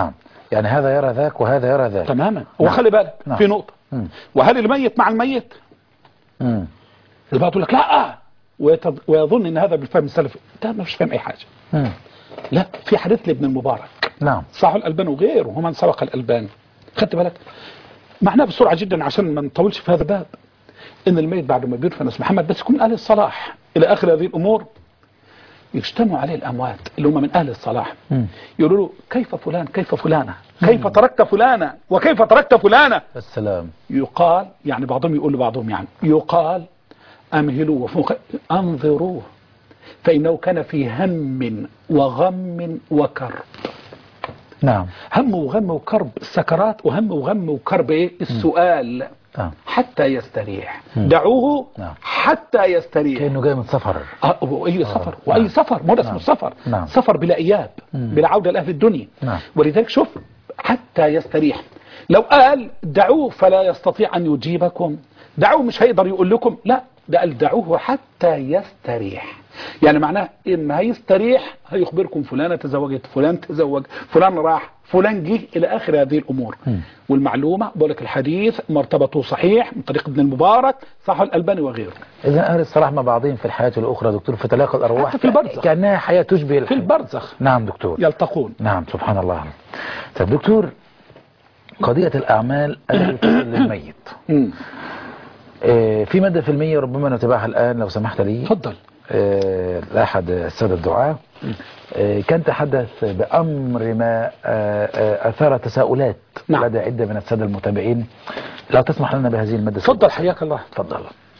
يعني هذا يرى ذاك وهذا يرى ذاك تماما. وخلي بالك نعم. في نقطة مم. وهل الميت مع الميت؟ مم. البعض يقول لك لا ويتض... ويظن ان هذا بالفهم السلفي، ده ما فيش فاهم اي حاجة. مم. لا، في حديث لابن المبارك نعم صح الألباني وغيره ومن سبق الألباني، خدت بالك معناه بسرعة جدا عشان ما نطولش في هذا الباب، ان الميت بعد ما بيدفن اسم محمد بس يكون من اهل الصلاح الى اخر هذه الامور، يجتمع عليه الاموات اللي هم من اهل الصلاح مم. يقولوا له كيف فلان كيف فلانة كيف تركت فلانة وكيف تركت فلانة. السلام. يقال يعني بعضهم يقول لبعضهم يعني يقال امهلوه وفوق انظروه فانه كان في هم وغم وكرب. نعم. هم وغم وكرب السكرات، وهم وغم وكرب ايه السؤال آه. حتى يستريح. مم. دعوه نعم. حتى يستريح. كأنه جاي من سفر. آه واي سفر واي نعم. سفر ما هو ده اسمه نعم. السفر. نعم. سفر بلا اياب مم. بلا عوده لاهل الدنيا. نعم. ولذلك شوف حتى يستريح، لو قال دعوه فلا يستطيع ان يجيبكم، دعوه مش هيقدر يقول لكم، لا ده قال دعوه حتى يستريح، يعني معناه اما هيستريح هيخبركم فلانة تزوجت فلان تزوج فلان راح فلان جه الى اخر هذه الامور. م. والمعلومه بقول لك الحديث مرتبطه صحيح من طريق ابن المبارك صح الالباني وغيره. اذا اهل الصلاح مع بعضهم في الحياه الاخرى دكتور في تلاقي الارواح في البرزخ كانها حياه تشبه الحياة. في البرزخ نعم دكتور يلتقون. نعم سبحان الله. طيب دكتور قضيه الاعمال التي تصل للميت آه في ماده فيلميه ربما نتابعها الان لو سمحت لي. تفضل. آه لاحد الساده الدعاة آه كان تحدث بأمر ما آه آه أثار تساؤلات نعم. لدى عدة من السادة المتابعين، لو تسمح لنا بهذه المادة. تفضل حياك الله. تفضل.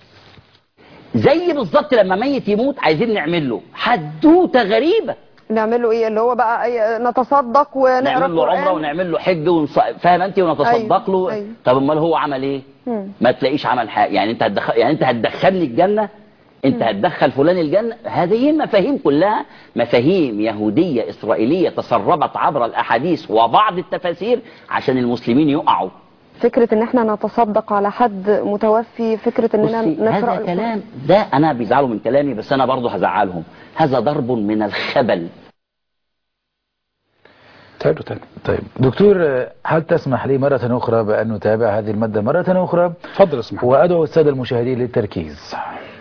زي بالظبط لما ميت يموت عايزين نعمل له حدوته غريبة. نعمل له ايه اللي هو بقى أي نتصدق ونقرا نعمل له عمره ونعمل له حج ونص... فاهم انت ونتصدق له. أيوة. طب امال هو عمل ايه؟ مم. ما تلاقيش عمل حاجه. يعني انت هتدخل يعني انت هتدخلني الجنه، انت هتدخل فلان الجنة. هذه المفاهيم كلها مفاهيم يهودية إسرائيلية تسربت عبر الأحاديث وبعض التفاسير عشان المسلمين يقعوا. فكرة ان احنا نتصدق على حد متوفي، فكرة اننا نقرأ هذا كلام ده انا بيزعلوا من كلامي بس انا برضه هزعلهم. هذا ضرب من الخبل. تعالوا تاني. طيب دكتور هل تسمح لي مرة أخرى بأن نتابع هذه المادة مرة أخرى؟ تفضل اسمح. وأدعو السادة المشاهدين للتركيز.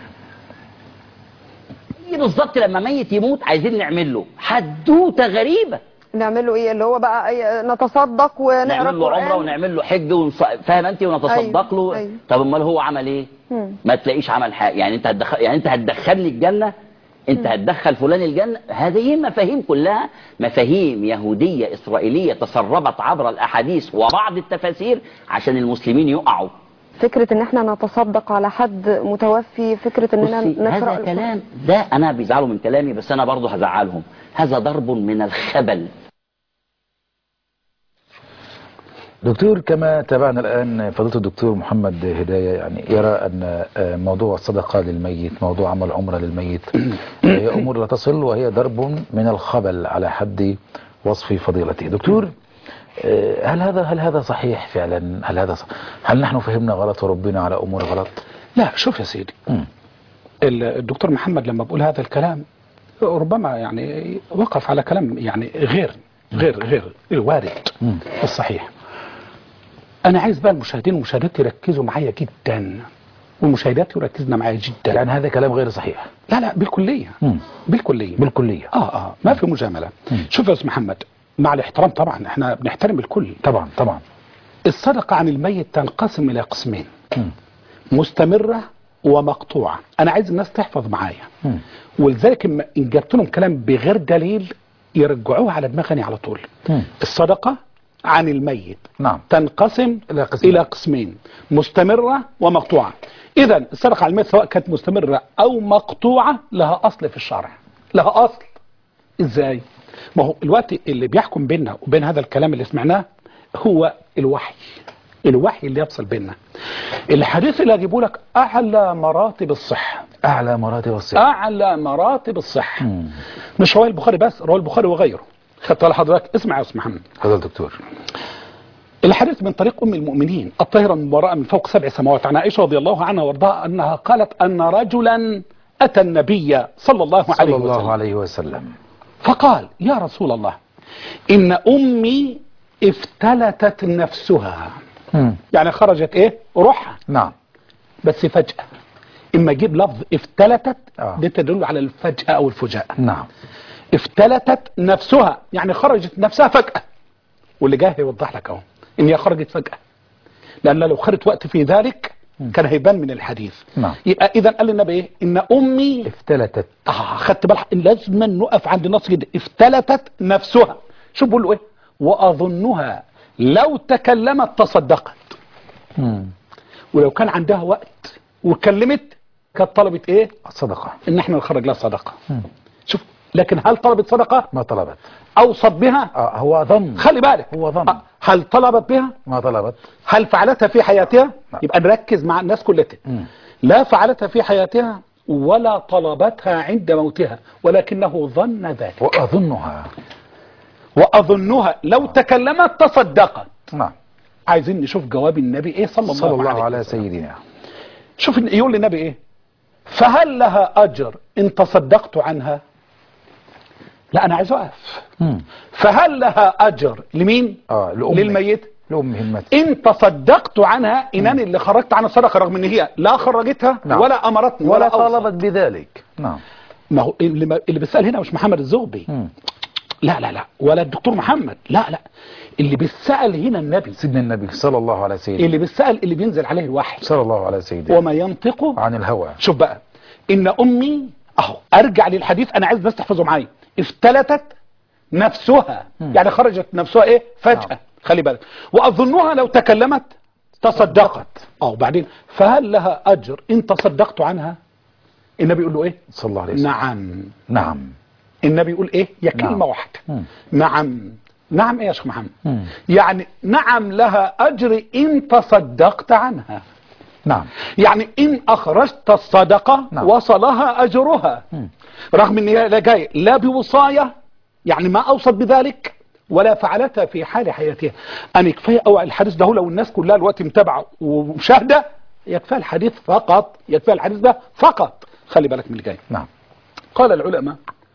بالظبط لما ميت يموت عايزين نعمل له حدوته غريبة. نعمل له ايه اللي هو بقى أي نتصدق ونقرا نعمل له عمره ونعمل له حج ونص... فاهم انت ونتصدق له. أيوة. طب امال هو عمل ايه؟ مم. ما تلاقيش عمل حاجه. يعني انت هتدخل يعني انت هتدخلني الجنه، انت هتدخل فلان الجنه. هذه المفاهيم كلها مفاهيم يهوديه اسرائيليه تسربت عبر الاحاديث وبعض التفاسير عشان المسلمين يقعوا. فكرة ان احنا نتصدق على حد متوفي، فكرة اننا نقرأ. هذا كلام ده انا بيزعلوا من كلامي بس انا برضه هزعلهم. هذا ضرب من الخبل. دكتور كما تابعنا الآن فضيلة الدكتور محمد هداية يعني يرى أن موضوع الصدقة للميت، موضوع عمل عمرة للميت هي أمور لا تصل وهي ضرب من الخبل على حد وصف فضيلته. دكتور هل هذا هل هذا صحيح فعلا؟ هل هذا صح؟ هل نحن فهمنا غلط وربنا على أمور غلط؟ لا شوف يا سيدي م. الدكتور محمد لما بقول هذا الكلام ربما يعني وقف على كلام يعني غير غير غير الوارد م. الصحيح. أنا عايز بقى المشاهدين والمشاهدات يركزوا معايا جدا، والمشاهدات يركزنا معايا جدا. يعني هذا كلام غير صحيح؟ لا لا بالكلية م. بالكلية بالكلية اه اه ما في مجاملة. م. شوف يا أستاذ محمد مع الاحترام طبعا احنا بنحترم الكل طبعا طبعا. الصدقة عن الميت تنقسم إلى قسمين م. مستمرة ومقطوعة. أنا عايز الناس تحفظ معايا، ولذلك إن جبت لهم كلام بغير دليل يرجعوه على دماغني على طول. م. الصدقة عن الميت نعم. تنقسم إلى قسمين. إلى قسمين مستمرة ومقطوعة. إذا الصدقة على الميت سواء كانت مستمرة أو مقطوعة لها أصل في الشرع، لها أصل. إزاي؟ ما هو الوقت اللي بيحكم بيننا وبين هذا الكلام اللي سمعناه هو الوحي، الوحي اللي يفصل بيننا. الحديث اللي هجيبه لك أعلى مراتب الصحة، أعلى مراتب الصحة، أعلى مراتب الصحة. مم. مش رواه البخاري بس، رواه البخاري وغيره. خدت على حضرتك اسمع يا أستاذ محمد. هذا الدكتور الحديث من طريق أم المؤمنين الطاهرة المبرأة من فوق سبع سماوات عن عائشة رضي الله عنها وارضاها أنها قالت أن رجلا أتى النبي صلى الله عليه وسلم, صلى الله عليه وسلم فقال يا رسول الله إن أمي افتلتت نفسها. مم. يعني خرجت ايه روحها نعم. بس فجأة. اما اجيب لفظ افتلتت آه. دي تدل على الفجأة او الفجاءة. نعم. افتلتت نفسها يعني خرجت نفسها فجأة، واللي جاي يوضح لك اهو ان هي خرجت فجأة، لان لو خدت وقت في ذلك كان هيبان من الحديث. نعم. يبقى اذا قال النبي ايه؟ ان امي افتلتت. اه خدت بالك لازم نقف عند النص جدا. افتلتت نفسها. شوف بيقول له ايه؟ واظنها لو تكلمت تصدقت. مم. ولو كان عندها وقت واتكلمت كانت طلبت ايه؟ الصدقة. ان احنا نخرج لها صدقة. مم. شوف، لكن هل طلبت صدقة؟ ما طلبت. اوصت بها؟ آه هو ظن. خلي بالك، هو ظن. آه، هل طلبت بها؟ ما طلبت. هل فعلتها في حياتها؟ لا. يبقى نركز مع الناس كلها. مم. لا فعلتها في حياتها ولا طلبتها عند موتها، ولكنه ظن ذلك. وأظنها. وأظنها لو تكلمت تصدقت. نعم. عايزين نشوف جواب النبي ايه صلى الله, صلى الله عليه على وسلم. سيدنا. شوف يقول للنبي ايه؟ فهل لها أجر إن تصدقت عنها؟ لا أنا عايز أقف. مم. فهل لها أجر لمين؟ آه لأمك. للميت. لأم همتي. إن تصدقت عنها إنني اللي خرجت عن الصدقة، رغم إن هي لا خرجتها. نعم. ولا أمرتني ولا ولا أوصت. طلبت بذلك. نعم. ما هو اللي, اللي بيسأل هنا مش محمد الزغبي. مم. لا لا لا ولا الدكتور محمد، لا لا، اللي بيسأل هنا النبي، سيدنا النبي صلى الله على سيدنا. اللي بيسأل اللي بينزل عليه الوحي صلى الله على سيدنا. وما ينطق عن الهوى. شوف بقى، إن أمي أهو أرجع للحديث، أنا عايز بس تحفظه معايا. افتلتت نفسها. مم. يعني خرجت نفسها إيه فجأة. نعم. خلي بالك. وأظنها لو تكلمت تصدقت. أو بعدين فهل لها أجر إن تصدقت عنها؟ النبي يقول له إيه؟ صلى الله عليه وسلم. نعم. نعم. النبي يقول إيه؟ يا نعم. كلمة واحدة. مم. نعم. نعم إيه يا شيخ محمد؟ مم. يعني نعم لها أجر إن تصدقت عنها. نعم. يعني إن أخرجت الصدقة نعم. وصلها أجرها. مم. رغم إن هي لا جاي لا بوصاية، يعني ما أوصت بذلك، ولا فعلتها في حال حياتها. أنا كفاية أوعى الحديث ده، لو الناس كلها الوقت متابعة ومشاهدة يكفي الحديث فقط، يكفي الحديث ده فقط. خلي بالك من اللي جاي. نعم. قال العلماء: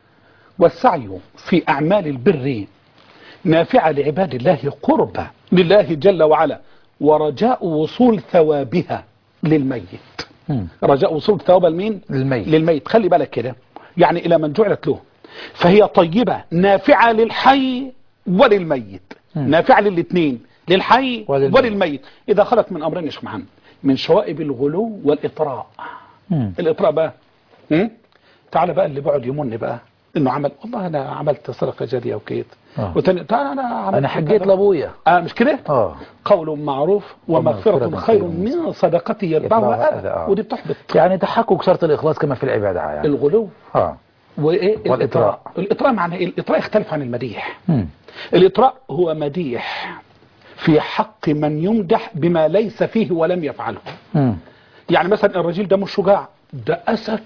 والسعي في أعمال البر نافعة لعباد الله قربة لله جل وعلا، ورجاء وصول ثوابها للميت. مم. رجاء وصول ثواب المين؟ للميت. للميت. خلي بالك كده، يعني إلى من جعلت له، فهي طيبة نافعة للحي وللميت. مم. نافعة للاثنين، للحي وللميت. وللميت. إذا خلت من أمرين يا شيخ محمد، من شوائب الغلو والإطراء. مم. الإطراء بقى م? تعال بقى اللي بعد يمن بقى انه عمل، والله انا عملت صدقه جاريه وكيت، آه. وتاني تعال انا عملت انا حجيت كذا. لابويا. اه مش كده؟ اه قول معروف ومغفرة خير من صدقة يتبعها أذى. آه. ودي بتحبط يعني تحقق شرط الإخلاص كما في العبادة يعني. الغلو اه وايه والإطراء. الإطراء. الإطراء معناه ايه؟ الإطراء يختلف عن المديح. مم. الإطراء هو مديح في حق من يمدح بما ليس فيه ولم يفعله. مم. يعني مثلا الرجل ده مش شجاع، ده أسد،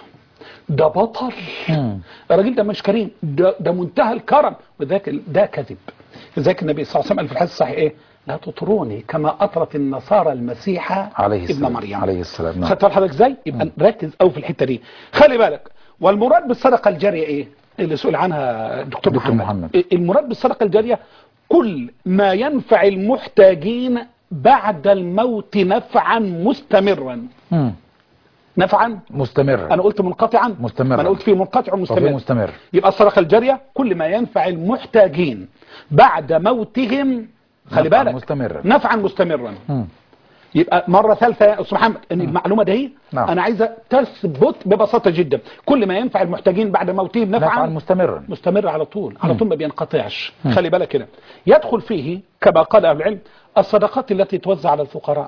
ده بطل. مم. الراجل ده مش كريم، ده, ده منتهى الكرم، وذاك ده كذب. لذلك النبي صلى الله عليه وسلم في الحديث الصحيح ايه؟ لا تطروني كما اطرت النصارى المسيح عليه ابن السلام. مريم. عليه السلام. نعم. خدت حضرتك ازاي؟ يبقى نركز قوي في الحته دي. خلي بالك، والمراد بالصدقه الجاريه ايه؟ اللي سئل عنها دكتور, دكتور محمد. محمد. المراد بالصدقه الجاريه كل ما ينفع المحتاجين بعد الموت نفعا مستمرا. مم. نفعا مستمر. انا قلت منقطعا مستمرا. ما انا قلت فيه منقطع ومستمر. مستمر. يبقى الصدقه الجاريه كل ما ينفع المحتاجين بعد موتهم، خلي نفعاً بالك، مستمرا. نفعا مستمرا. مم. يبقى مره ثالثه يا استاذ محمد ان المعلومه دي نعم. انا عايزه تثبت ببساطه جدا. كل ما ينفع المحتاجين بعد موتهم نفعا, نفعا مستمرا. مستمر على طول، على مم. طول ما بينقطعش. مم. خلي بالك كده. يدخل فيه كما قال اهل العلم الصدقات التي توزع على الفقراء،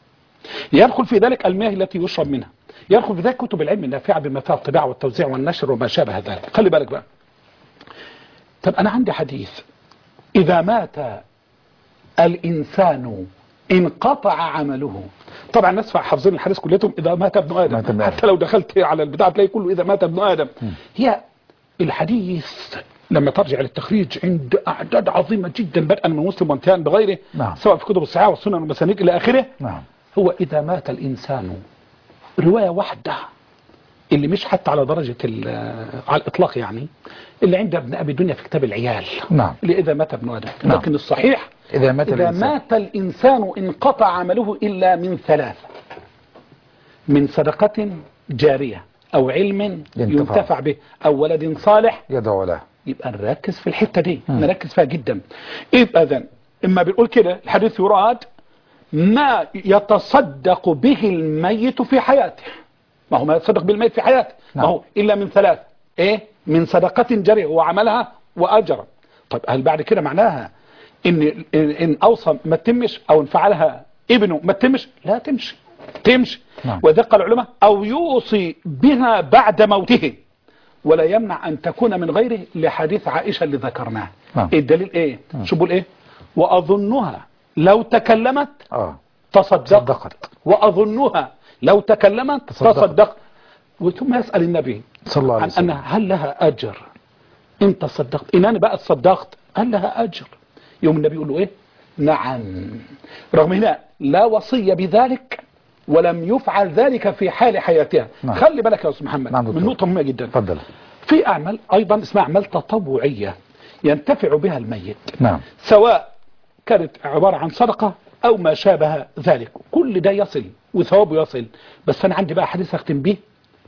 يدخل في ذلك المياه التي يشرب منها، يدخل في ذلك كتب العلم النافعه بما فيها الطباعه والتوزيع والنشر وما شابه ذلك. خلي بالك بقى. طب انا عندي حديث: اذا مات الانسان انقطع عمله. طبعا الناس حافظين الحديث كلهم اذا مات ابن ادم، مات ابن آدم. حتى لو دخلت على البدايه تلاقي كله اذا مات ابن ادم. م. هي الحديث لما ترجع للتخريج عند اعداد عظيمه جدا بدءا من مسلم وانتهاء بغيره، نعم. سواء في كتب الصحاح والسنن والمسانيد الى اخره. نعم. هو اذا مات الانسان، روايه واحده اللي مش حتى على درجة على الإطلاق يعني، اللي عند ابن أبي دنيا في كتاب العيال. نعم. اللي إذا مات ابن آدم. نعم. لكن الصحيح إذا مات إذا الإنسان. مات الإنسان انقطع عمله إلا من ثلاثة: من صدقة جارية، أو علم ينتفع, ينتفع به، أو ولد صالح يدعو له. يبقى نركز في الحتة دي، م. نركز فيها جدا. يبقى إذن إما بنقول كده الحديث يراد ما يتصدق به الميت في حياته. ما هو ما يتصدق بالميت في حياته. نعم. ما هو إلا من ثلاث: إيه؟ من صدقة جارية هو عملها وأجر. طيب هل بعد كده معناها إن إن أوصى ما تتمش، أو إن فعلها ابنه ما تتمش؟ لا تمشي تمشي. نعم. ودق العلماء أو يوصي بها بعد موته، ولا يمنع أن تكون من غيره، لحديث عائشة اللي ذكرناه. نعم. الدليل إيه؟ نعم. شو بقول إيه؟ وأظنها لو تكلمت آه. تصدقت. صدقت. وأظنها لو تكلمت تصدقت. تصدقت. وثم يسأل النبي صلى الله عليه عن وسلم أن هل لها أجر إن تصدقت؟ إن أنا بقى تصدقت هل لها أجر؟ يوم النبي يقول له إيه؟ نعم. رغم هنا لا وصية بذلك، ولم يفعل ذلك في حال حياتها. نعم. خلي بالك يا أستاذ محمد. نعم من نقطة مهمة جدا. تفضل. في أعمال أيضا اسمها أعمال تطوعية ينتفع بها الميت. نعم. سواء كانت عبارة عن صدقة أو ما شابه ذلك، كل ده يصل وثوابه يصل. بس أنا عندي بقى حديث أختم به،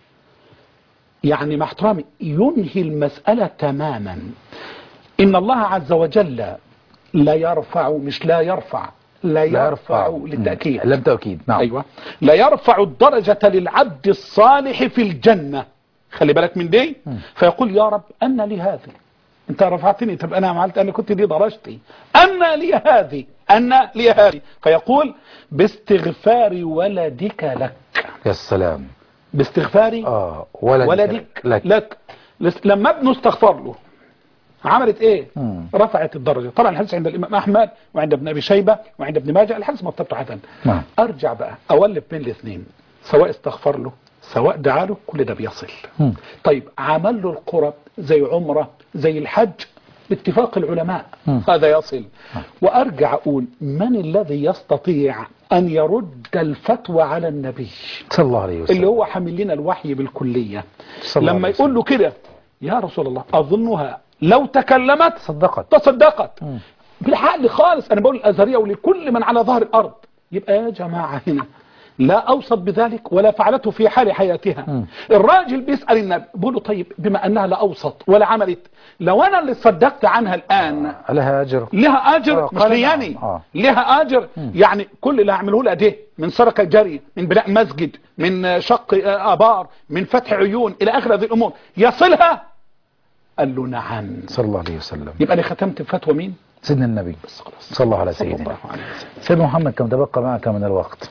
يعني مع احترامي ينهي المسألة تماما. إن الله عز وجل لا يرفع، مش لا يرفع، لا يرفع, لا يرفع للتأكيد. لم تأكيد. نعم. أيوة. لا يرفع الدرجة للعبد الصالح في الجنة. خلي بالك من دي. م. فيقول يا رب أن لي هذه، انت رفعتني، طب انا عملت، انا كنت دي درجتي، أن لي هذه، أن لي هذه. فيقول باستغفار ولدك لك. يا سلام. باستغفار آه. ولدك, ولدك لك. لك. لما ابنه استغفر له عملت ايه؟ مم. رفعت الدرجة. طبعا الحديث عند الإمام أحمد وعند ابن أبي شيبة وعند ابن ماجه، الحديث مرتبط حسن. نعم. أرجع بقى أولف بين الاثنين، سواء استغفر له سواء دعا له، كل ده بيصل. مم. طيب عمل له القرب زي عمرة زي الحج باتفاق العلماء، مم. هذا يصل. مم. وأرجع أقول من الذي يستطيع أن يرد الفتوى على النبي صلى الله عليه وسلم، اللي هو حامل لنا الوحي بالكلية، لما لما يقول له كده يا رسول الله أظنها لو تكلمت تصدقت تصدقت مم. بالحق خالص. أنا بقول الأزهرية ولكل من على ظهر الأرض، يبقى يا جماعة هنا لا أوصت بذلك ولا فعلته في حال حياتها. م. الراجل بيسأل النبي بيقول له طيب بما أنها لا أوصت ولا عملت، لو أنا اللي صدقت عنها الآن آه. لها أجر، لها أجر آه. مش لياني آه. لها أجر. م. يعني كل اللي هعمله لها ده من سرقة جارية، من بناء مسجد، من شق آبار، من فتح عيون إلى آخر هذه الأمور يصلها. قال له نعم صلى الله عليه وسلم. يبقى أنا ختمت بفتوى مين؟ سيدنا النبي صلى الله على سيدنا. سيدنا محمد كم تبقى معك من الوقت؟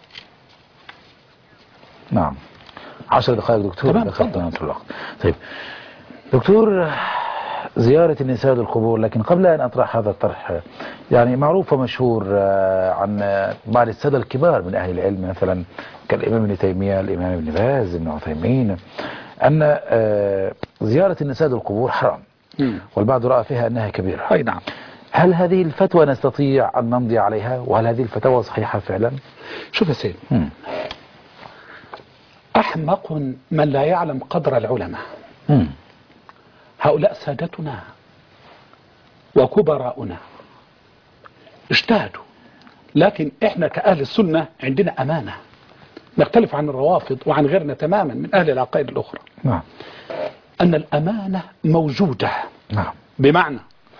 نعم عشر دقائق دكتور. تمام. الوقت. طيب دكتور، زيارة النساء للقبور، لكن قبل أن أطرح هذا الطرح، يعني معروف ومشهور عن بعض السادة الكبار من أهل العلم مثلا كالإمام ابن تيمية، الإمام ابن باز، ابن عثيمين، أن زيارة النساء للقبور حرام، والبعض رأى فيها أنها كبيرة. أي نعم. هل هذه الفتوى نستطيع أن نمضي عليها؟ وهل هذه الفتوى صحيحة فعلا؟ شوف يا سيدي، أحمق من لا يعلم قدر العلماء. مم. هؤلاء سادتنا وكبراؤنا اجتهدوا، لكن احنا كأهل السنة عندنا أمانة، نختلف عن الروافض وعن غيرنا تماما من أهل العقائد الأخرى. نعم. أن الأمانة موجودة. نعم. بمعنى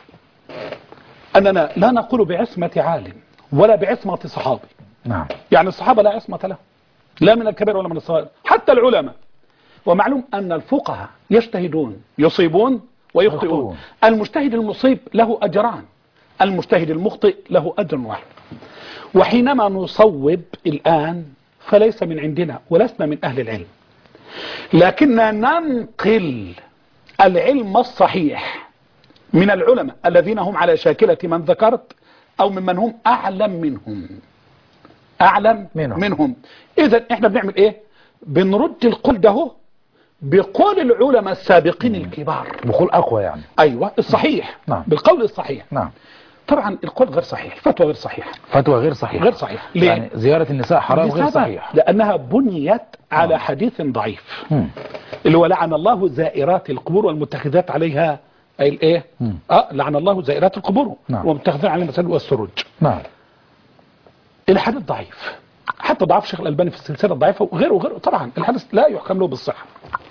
أننا لا نقول بعصمة عالم ولا بعصمة صحابي. نعم. يعني الصحابة لا عصمة له، لا من الكبير ولا من الصغير، حتى العلماء. ومعلوم أن الفقهاء يجتهدون يصيبون ويخطئون. المجتهد المصيب له أجران، المجتهد المخطئ له أجر واحد. وحينما نصوب الآن فليس من عندنا ولسنا من أهل العلم، لكننا ننقل العلم الصحيح من العلماء الذين هم على شاكلة من ذكرت أو ممن هم أعلم منهم أعلم منهم, منهم. إذن إحنا بنعمل إيه؟ بنرد القول ده بقول العلماء السابقين الكبار، بقول أقوى يعني. أيوة الصحيح. نعم. بالقول الصحيح. نعم. طبعا القول غير صحيح، الفتوى غير صحيحة. فتوى غير صحيحة. غير صحيح. ليه؟ يعني زيارة النساء حرام غير صحيح. لأنها بنيت على حديث ضعيف مم. اللي هو لعن الله زائرات القبور والمتخذات عليها أي الايه؟ اه لعن الله زائرات القبور نعم. والمتخذات عليها المساجد والسروج. نعم. الحديث ضعيف، حتى ضعف الشيخ الألباني في السلسلة الضعيفة وغيره وغيره. طبعا الحديث لا يحكم له بالصحة.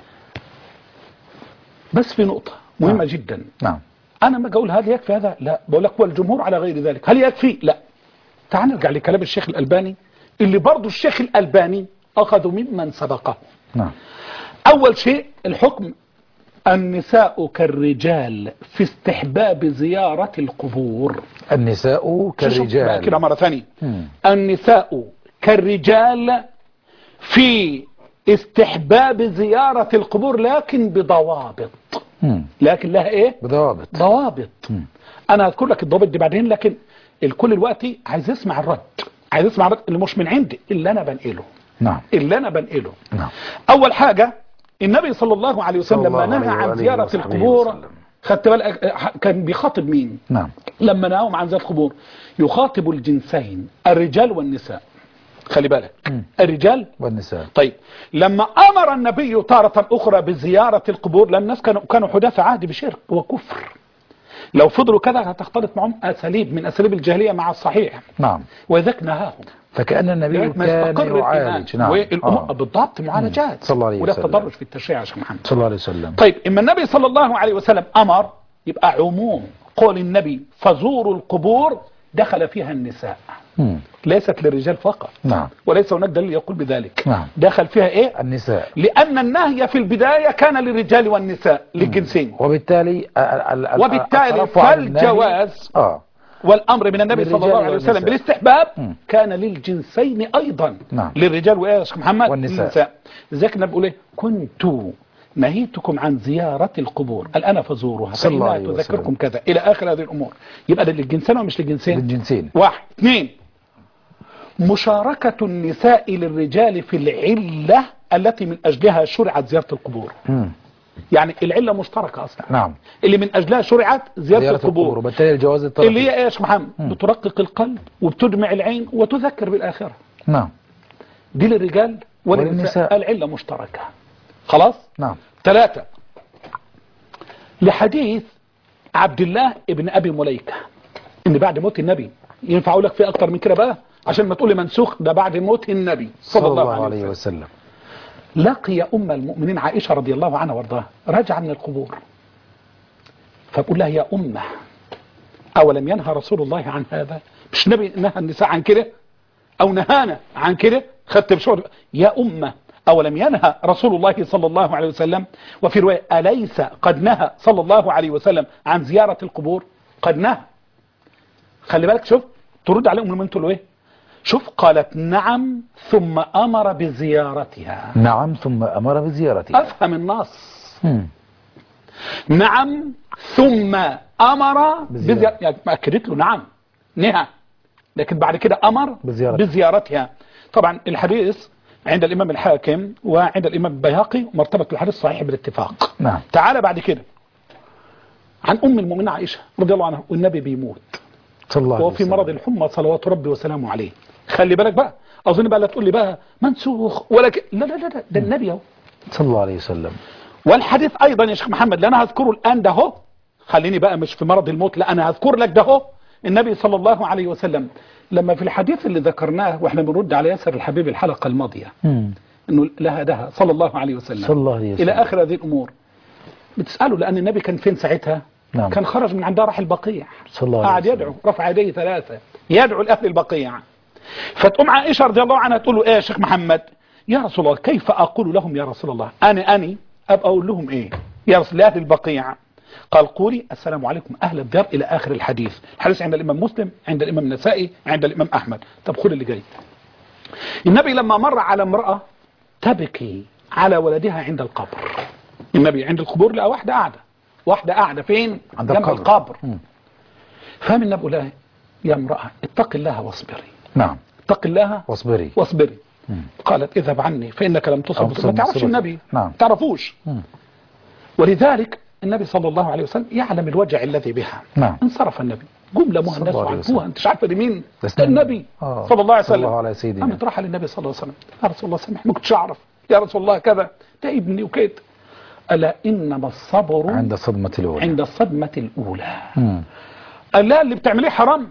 بس في نقطة مهمة نعم. جدا. نعم. أنا ما أقول هذا يكفي هذا، لا، بقول لك والجمهور على غير ذلك. هل يكفي؟ لا. تعال نرجع لكلام الشيخ الألباني اللي برضو الشيخ الألباني أخذوا ممن سبقه. نعم. أول شيء الحكم النساء كالرجال في استحباب زيارة القبور. النساء كالرجال. كده مرة ثانية. النساء كالرجال في استحباب زيارة القبور لكن بضوابط. مم. لكن لها ايه؟ بضوابط. ضوابط. مم. انا هذكر لك الضوابط دي بعدين، لكن الكل الوقت عايز يسمع الرد، عايز يسمع الرد اللي مش من عندي، اللي انا بنقله. نعم. اللي انا بنقله. نعم. اول حاجة النبي صلى الله عليه وسلم لما الله نهى عليه عن وآله زيارة وصحبه القبور وسلم. خدت بالك كان بيخاطب مين؟ نعم. لما نهاهم عن زيارة القبور يخاطب الجنسين الرجال والنساء. خلي بالك. مم. الرجال والنساء. طيب لما امر النبي تارة اخرى بزيارة القبور لان الناس كانوا كانوا حداث عهد بشرك وكفر، لو فضلوا كذا هتختلط معهم اساليب من اساليب الجاهلية مع الصحيح. نعم. وذاك نهاهم فكأن النبي كان يعالج. نعم. آه. بالضبط معالجات. صلى الله عليه ولا وسلم. تدرج في التشريع يا شيخ محمد. صلى الله عليه وسلم. طيب اما النبي صلى الله عليه وسلم امر يبقى عموم قول النبي فزوروا القبور دخل فيها النساء. مم. ليست للرجال فقط. نعم. وليس هناك دليل يقول بذلك. نعم. دخل فيها ايه؟ النساء. لان النهي في البداية كان للرجال والنساء للجنسين. وبالتالي ال ال وبالتالي فالجواز اه والامر من النبي صلى الله عليه وسلم والنساء. بالاستحباب مم. كان للجنسين ايضا. نعم. للرجال وايه يا شيخ محمد؟ والنساء. للنساء. لذلك النبي بيقول ايه؟ كنت نهيتكم عن زيارة القبور الآن فزوروها صلى الله فإنها عليه تذكركم وسلم. كذا إلى آخر هذه الأمور. يبقى ده للجنسين ومش للجنسين؟ للجنسين. واحد. اثنين مشاركة النساء للرجال في العلة التي من أجلها شرعت زيارة القبور. مم. يعني العلة مشتركة أصلا. نعم. اللي من أجلها شرعت زيارة, زيارة القبور. القبور وبالتالي الجواز الطرفي. اللي هي إيه يا شيخ محمد؟ بترقق القلب وبتدمع العين وتذكر بالآخرة. نعم. دي للرجال وللنساء. وللنساء. العلة مشتركة. خلاص؟ نعم. ثلاثة لحديث عبد الله ابن أبي مليكة إن بعد موت النبي ينفع أقول لك فيه أكتر من كده بقى عشان ما تقولي منسوخ، ده بعد موت النبي صلى, صلى الله, الله عليه وسلم. وسلم لقي أم المؤمنين عائشة رضي الله عنها وارضاها راجعة من القبور، فبقول لها يا أمة أولم ينهى رسول الله عن هذا؟ مش النبي نهى النساء عن كده أو نهانا عن كده؟ خدت بشعر يا أمة أولم ينهى رسول الله صلى الله عليه وسلم؟ وفي رواية أليس قد نهى صلى الله عليه وسلم عن زيارة القبور؟ قد نهى. خلي بالك شوف ترد عليهم لما انتوا ايه؟ شوف قالت نعم ثم أمر بزيارتها. نعم ثم أمر بزيارتها. أفهم النص. مم. نعم ثم أمر بزيارتها، يعني ما أكدت له نعم نهى لكن بعد كده أمر بزيارتها. بزيارتها. طبعا الحديث عند الإمام الحاكم وعند الإمام البيهقي مرتبة الحديث صحيح بالاتفاق. نعم. تعالى بعد كده عن أم المؤمنين عائشة رضي الله عنها والنبي بيموت صلى الله عليه وفي وسلم. مرض الحمى صلوات ربي وسلامه عليه. خلي بالك بقى أظن بقى لا تقول لي بقى منسوخ ولا ك... لا لا لا لا ده النبي اهو صلى الله عليه وسلم. والحديث أيضا يا شيخ محمد لا أنا هذكره الآن ده هو، خليني بقى مش في مرض الموت، لا أنا هذكر لك ده هو النبي صلى الله عليه وسلم لما في الحديث اللي ذكرناه واحنا بنرد على ياسر الحبيب الحلقة الماضية مم. انه لها دها صلى الله عليه وسلم صلى الله عليه وسلم الى اخر هذه الامور. بتسأله لان النبي كان فين ساعتها؟ نعم. كان خرج من عندها راح البقيع صلى الله عليه قاعد وسلم. يدعو رفع يديه ثلاثة يدعو لأهل البقيع. فتقوم عائشة رضي الله عنها تقول له ايه يا شيخ محمد يا رسول الله كيف اقول لهم يا رسول الله انا اني ابقى اقول لهم ايه يا رسول الله اهل البقيع؟ قال قولي السلام عليكم أهل الدار إلى آخر الحديث. الحديث عند الإمام مسلم عند الإمام النسائي عند الإمام أحمد. طب خذ اللي جاي. النبي لما مر على امرأة تبكي على ولدها عند القبر، النبي عند القبور لقى واحدة قاعدة واحدة قاعدة فين؟ عند جنب القبر, القبر. مم. فهم النبي لها يا امرأة اتق الله واصبري. نعم. اتق الله واصبري واصبري. مم. قالت اذهب عني فإنك لم تصب. ما تعرفش النبي. نعم. تعرفوش. مم. ولذلك النبي صلى الله عليه وسلم يعلم الوجع الذي بها. نعم. انصرف النبي جمله مهندسه وعرفوها، انت مش عارفه دي مين؟ ده النبي آه. صلى الله عليه وسلم. صلى الله على سيدنا. قامت راح للنبي صلى الله عليه وسلم، يا رسول الله سامح ما كنتش اعرف، يا رسول الله كذا، ده ابني وكده. الا انما الصبر عند الصدمه الاولى. عند الصدمه الاولى. مم. الا اللي بتعمليه حرام،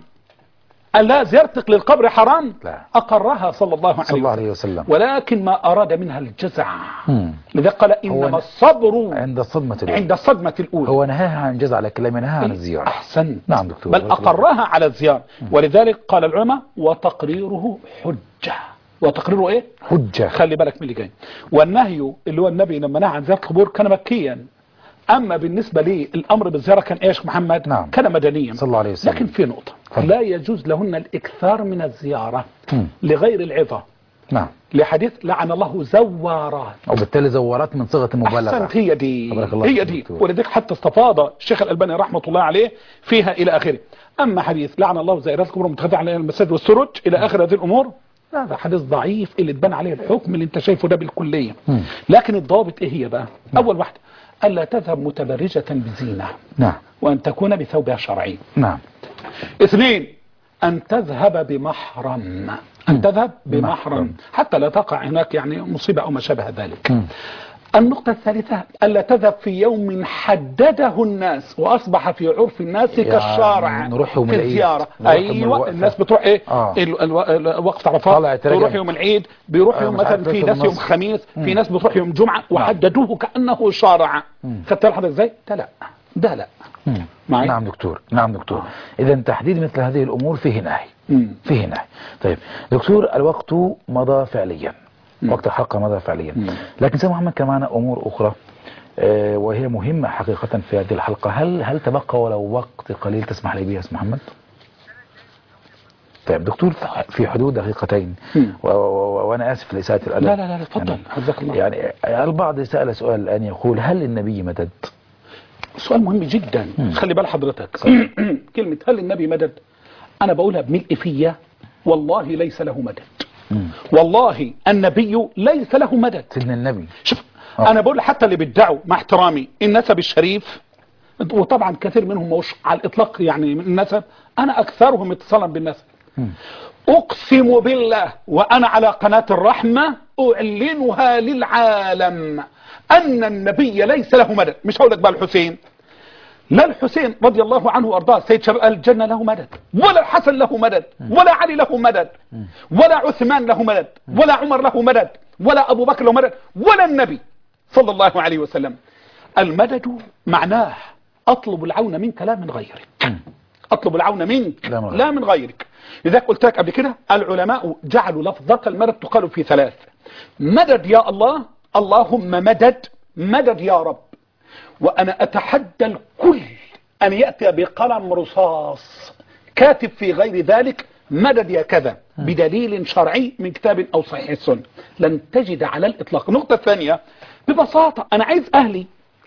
ألا زيارتك للقبر حرام؟ لا. أقرها صلى الله عليه, صلى الله وسلم. عليه وسلم، ولكن ما أراد منها الجزع. مم. لذلك قال إنما الصبر عند الصدمة الأولى. عند الصدمة الأولى. هو نهاها عن جزع لكن لم ينهاها عن الزيارة. أحسن. نعم دكتور. بل أقرها على الزيارة. ولذلك قال العلماء وتقريره حجة. وتقريره إيه؟ حجة. خلي بالك من اللي جاي. والنهي اللي هو النبي لما نهى عن زيارة القبور كان مكيا. أما بالنسبة لي الأمر بالزيارة كان إيش محمد؟ نعم. كان مدنيا. صلى الله عليه وسلم. لكن في نقطة لا يجوز لهن الإكثار من الزيارة مم. لغير العظة. نعم. لحديث لعن الله زوارات، وبالتالي زورات من صيغة المبالغة. أحسنت، هي دي الله هي دي. دكتور. ولذلك حتى استفاض الشيخ الألباني رحمة الله عليه فيها إلى آخره. أما حديث لعن الله زائرات القبور المتخذة على المساجد والسرج إلى آخر هذه الأمور، هذا حديث ضعيف اللي تبان عليه الحكم اللي انت شايفه ده بالكلية. مم. لكن الضوابط إيه هي بقى؟ أول واحدة ألا تذهب متبرجة بزينة، نعم. وأن تكون بثوبها الشرعي. نعم. اثنين أن تذهب بمحرم، أن تذهب بمحرم حتى لا تقع هناك يعني مصيبة أو ما شابه ذلك. مم. النقطة الثالثة ألا تذهب في يوم حدده الناس وأصبح في عرف الناس يعني كالشارع نروح يوم في العيد، الزيارة. نروح يوم أيوة الوقفة. الناس بتروح إيه آه. ال- ال- ال- وقف طلعت عرفات، رجب. بيروح يوم العيد، بيروح آه، يوم مش عارف مثلا في في ناس يوم النص. خميس، مم. في ناس بتروح يوم جمعة وحددوه كأنه شارع. مم. خدت بالك حضرتك ازاي؟ ده لا، ده لا. مم. معي؟ نعم دكتور. نعم دكتور. إذا تحديد مثل هذه الأمور فيه نهي. مم. فيه نهي. طيب دكتور، الوقت مضى فعليا. مم. وقت الحلقة مضى فعليا. مم. لكن سيد محمد كان معنا أمور أخرى آه، وهي مهمة حقيقة في هذه الحلقة. هل هل تبقى ولو وقت قليل تسمح لي به يا أستاذ محمد؟ طيب دكتور، في حدود دقيقتين مم. و- و- وأنا آسف لإساءة الأدب. لا لا لا اتفضل يعني, جزاك الله. يعني البعض سأل سؤال الآن يقول هل النبي مدد؟ سؤال مهم جدا. مم. خلي بال حضرتك كلمة هل النبي مدد أنا بقولها بملء فيا، والله ليس له مدد. مم. والله النبي ليس له مدد. سيدنا النبي. شوف أوه. أنا بقول حتى اللي بيدعوا مع احترامي النسب الشريف، وطبعا كثير منهم مش على الإطلاق يعني من النسب، أنا أكثرهم اتصالا بالنسب. مم. أقسم بالله وأنا على قناة الرحمة أعلنها للعالم أن النبي ليس له مدد. مش هقول لك بقى الحسين، لا الحسين رضي الله عنه وارضاه سيد شباب الجنة له مدد، ولا الحسن له مدد، ولا علي له مدد، ولا عثمان له مدد، ولا عمر له مدد، ولا أبو بكر له مدد، ولا النبي صلى الله عليه وسلم. المدد معناه أطلب العون منك لا من غيرك. أطلب العون منك لا من غيرك. لا من غيرك. لذلك قلت لك قبل كده العلماء جعلوا لفظة المدد تقال في ثلاث: مدد يا الله، اللهم مدد، مدد يا رب. وأنا أتحدى الكل أن يأتي بقلم رصاص كاتب في غير ذلك مدد يا كذا بدليل شرعي من كتاب أو صحيح السنة، لن تجد على الإطلاق. النقطة الثانية ببساطة أنا عايز أهلي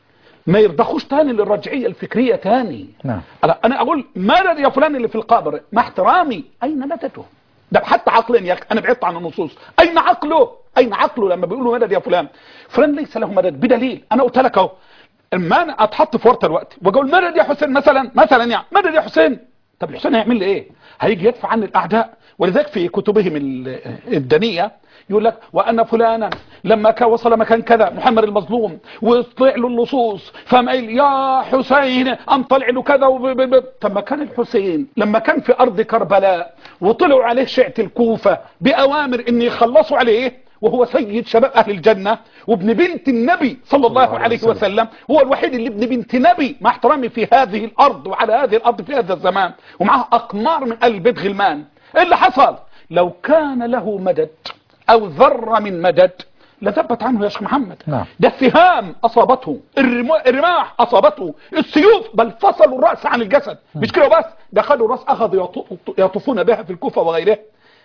ما يرضخوش تاني للرجعية الفكرية تاني. نعم. أنا أقول مدد يا فلان اللي في القبر، مع احترامي أين مدده؟ ده حتى عقلين يا أخي، أنا بعدت عن النصوص. أين عقله؟ أين عقله لما بيقولوا مدد يا فلان؟ فلان ليس له مدد بدليل. أنا قلت لك أهو، اما انا اتحط في ورطه الوقت واقول مدد يا حسين مثلا مثلا يعني مدد يا حسين، طب الحسين هيعمل لي ايه؟ هيجي يدفع عن الاعداء. ولذلك في كتبهم الدنيه يقول لك وان فلانا لما كان وصل مكان كذا محمد المظلوم وطلع له اللصوص فقام قايل يا حسين، قام طلع له كذا وب... طب ما كان الحسين لما كان في ارض كربلاء وطلعوا عليه شيعة الكوفه باوامر ان يخلصوا عليه وهو سيد شباب أهل الجنة وابن بنت النبي صلى الله عليه وسلم، هو الوحيد اللي ابن بنت نبي مع احترامي في هذه الأرض وعلى هذه الأرض في هذا الزمان، ومعه أقمار من آل البيت غلمان. إيه اللي حصل؟ لو كان له مدد أو ذرة من مدد لثبت عنه يا شيخ محمد. نعم. ده السهام أصابته، الرماح أصابته، السيوف بل فصلوا الرأس عن الجسد. مش كده بس، ده خدوا الرأس أخذوا يطوفون بها في الكوفة وغيرها.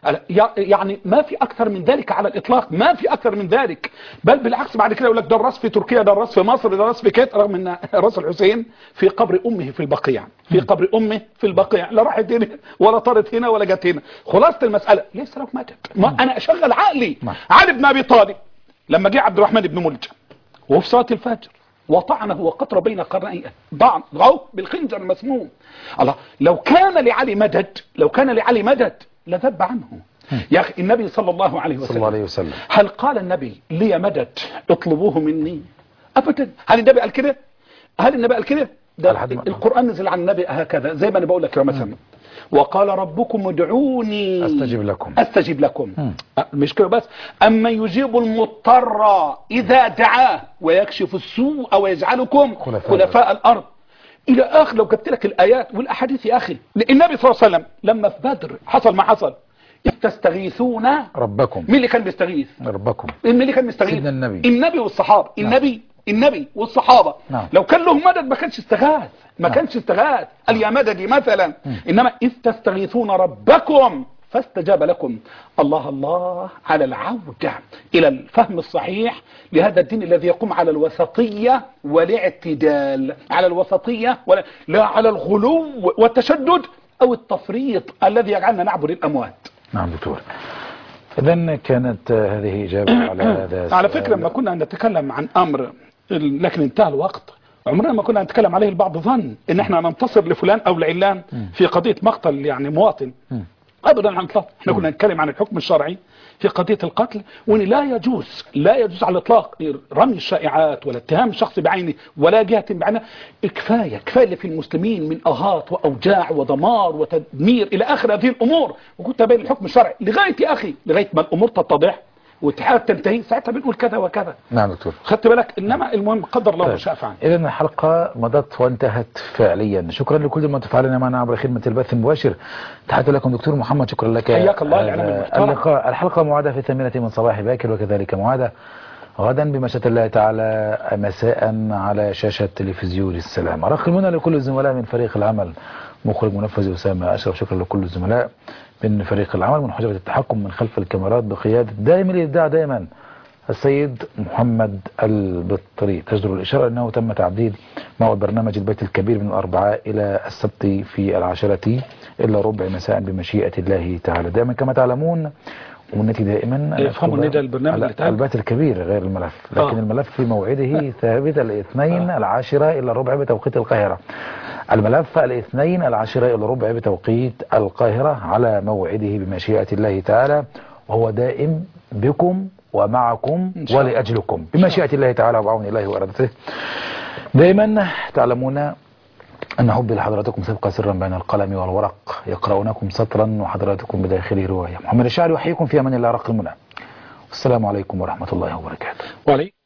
يعني ما في اكثر من ذلك على الاطلاق، ما في اكثر من ذلك. بل بالعكس بعد كده يقول لك ده الراس في تركيا، ده الراس في مصر، ده الراس في كيت، رغم ان راس الحسين في قبر امه في البقيع، في قبر امه في البقيع، لا راحت هنا ولا طارت هنا ولا جت هنا. خلاصه المساله ليس له مدد. ما انا اشغل عقلي. علي بن ابي طالب لما جه عبد الرحمن بن ملجم وفي صلاه الفجر وطعنه وقطر بين قرنيه، ضعن غوق بالخنجر المسموم. الله، لو كان لعلي مدد، لو كان لعلي مدد لذب عنه. يا أخي النبي صلى الله عليه وسلم, صلى الله عليه وسلم هل قال النبي لي مدد اطلبوه مني؟ أبدا. هل النبي قال كده؟ هل النبي قال كده؟ ده القرآن نزل عن النبي هكذا زي ما أنا بقول لك مثلا، وقال ربكم ادعوني استجب لكم استجب لكم. مش كده بس، اما يجيب المضطر اذا دعاه ويكشف السوء ويجعلكم خلفاء, خلفاء الارض الى اخر. لو جبت لك الايات والاحاديث يا اخي، النبي صلى الله عليه وسلم لما في بدر حصل ما حصل، تستغيثون ربكم. مين اللي كان بيستغيث؟ ربكم. مين اللي كان بيستغيث؟ سيدنا النبي. النبي والصحابه. نعم. النبي النبي والصحابه. نعم. لو كان له مدد ما كانش استغاث، ما نعم. كانش استغاث قال يا مددي مثلا. م. انما اذ تستغيثون ربكم فاستجاب لكم. الله الله على العودة الى الفهم الصحيح لهذا الدين الذي يقوم على الوسطية والاعتدال، على الوسطية ولا لا على الغلو والتشدد او التفريط الذي يجعلنا نعبد الاموات. نعم دكتور، إذن كانت هذه إجابة على هذا. على فكرة لما كنا نتكلم عن أمر لكن انتهى الوقت، عمرنا ما كنا نتكلم عليه. البعض ظن ان احنا ننتصر لفلان او لعلان في قضية مقتل يعني مواطن، ابدا عن الاطلاق. احنا كنا نتكلم عن الحكم الشرعي في قضية القتل، وان لا يجوز لا يجوز على الاطلاق رمي الشائعات ولا اتهام الشخص بعينه ولا جهة بعينها. كفاية كفاية اللي في المسلمين من اغاط واوجاع ودمار وتدمير الى اخر هذه الامور، وكنت بين الحكم الشرعي لغاية يا اخي لغاية ما الامور تتضح والتحالف تنتهي، ساعتها بنقول كذا وكذا. نعم دكتور، خدت بالك؟ انما المهم قدر الله ما شاء فعل. اذا الحلقه مضت وانتهت فعليا. شكرا لكل من تفاعلنا معنا عبر خدمه البث المباشر. تحياتي لكم دكتور محمد، شكرا لك. حياك الله. الاعلام المحترم. اللقاء الحلقه معاده في الثامنه من صباح باكر، وكذلك معاده غدا بمشيئة الله تعالى مساء على شاشه تلفزيون السلام. ارق المنى لكل الزملاء من فريق العمل، مخرج منفذ اسامه اشرف. شكرا لكل الزملاء من فريق العمل، من حجبة التحكم من خلف الكاميرات بقيادة دائم الإبداع دائما السيد محمد البطري. تجدر الإشارة أنه تم تعديل موعد برنامج البيت الكبير من الأربعاء إلى السبت في العاشرة إلا ربع مساء بمشيئة الله تعالى. دائما كما تعلمون ونتي دائما يفهموا ندى البرنامج البيت الكبير غير الملف، لكن آه. الملف في موعده ثابت الاثنين آه. العاشرة إلى ربع بتوقيت القاهرة. الملف الاثنين العاشرة إلى ربع بتوقيت القاهرة على موعده بمشيئة الله تعالى، وهو دائم بكم ومعكم ولأجلكم بمشيئة الله تعالى وبعون الله وإرادته. دائما تعلمون أن حبي لحضراتكم سيبقى سرا بين القلم والورق، يقرؤونكم سطرا وحضراتكم بداخله رواية. محمد الشاعر يحييكم في أمان الله. رق المنى، والسلام عليكم ورحمة الله وبركاته. وعليكم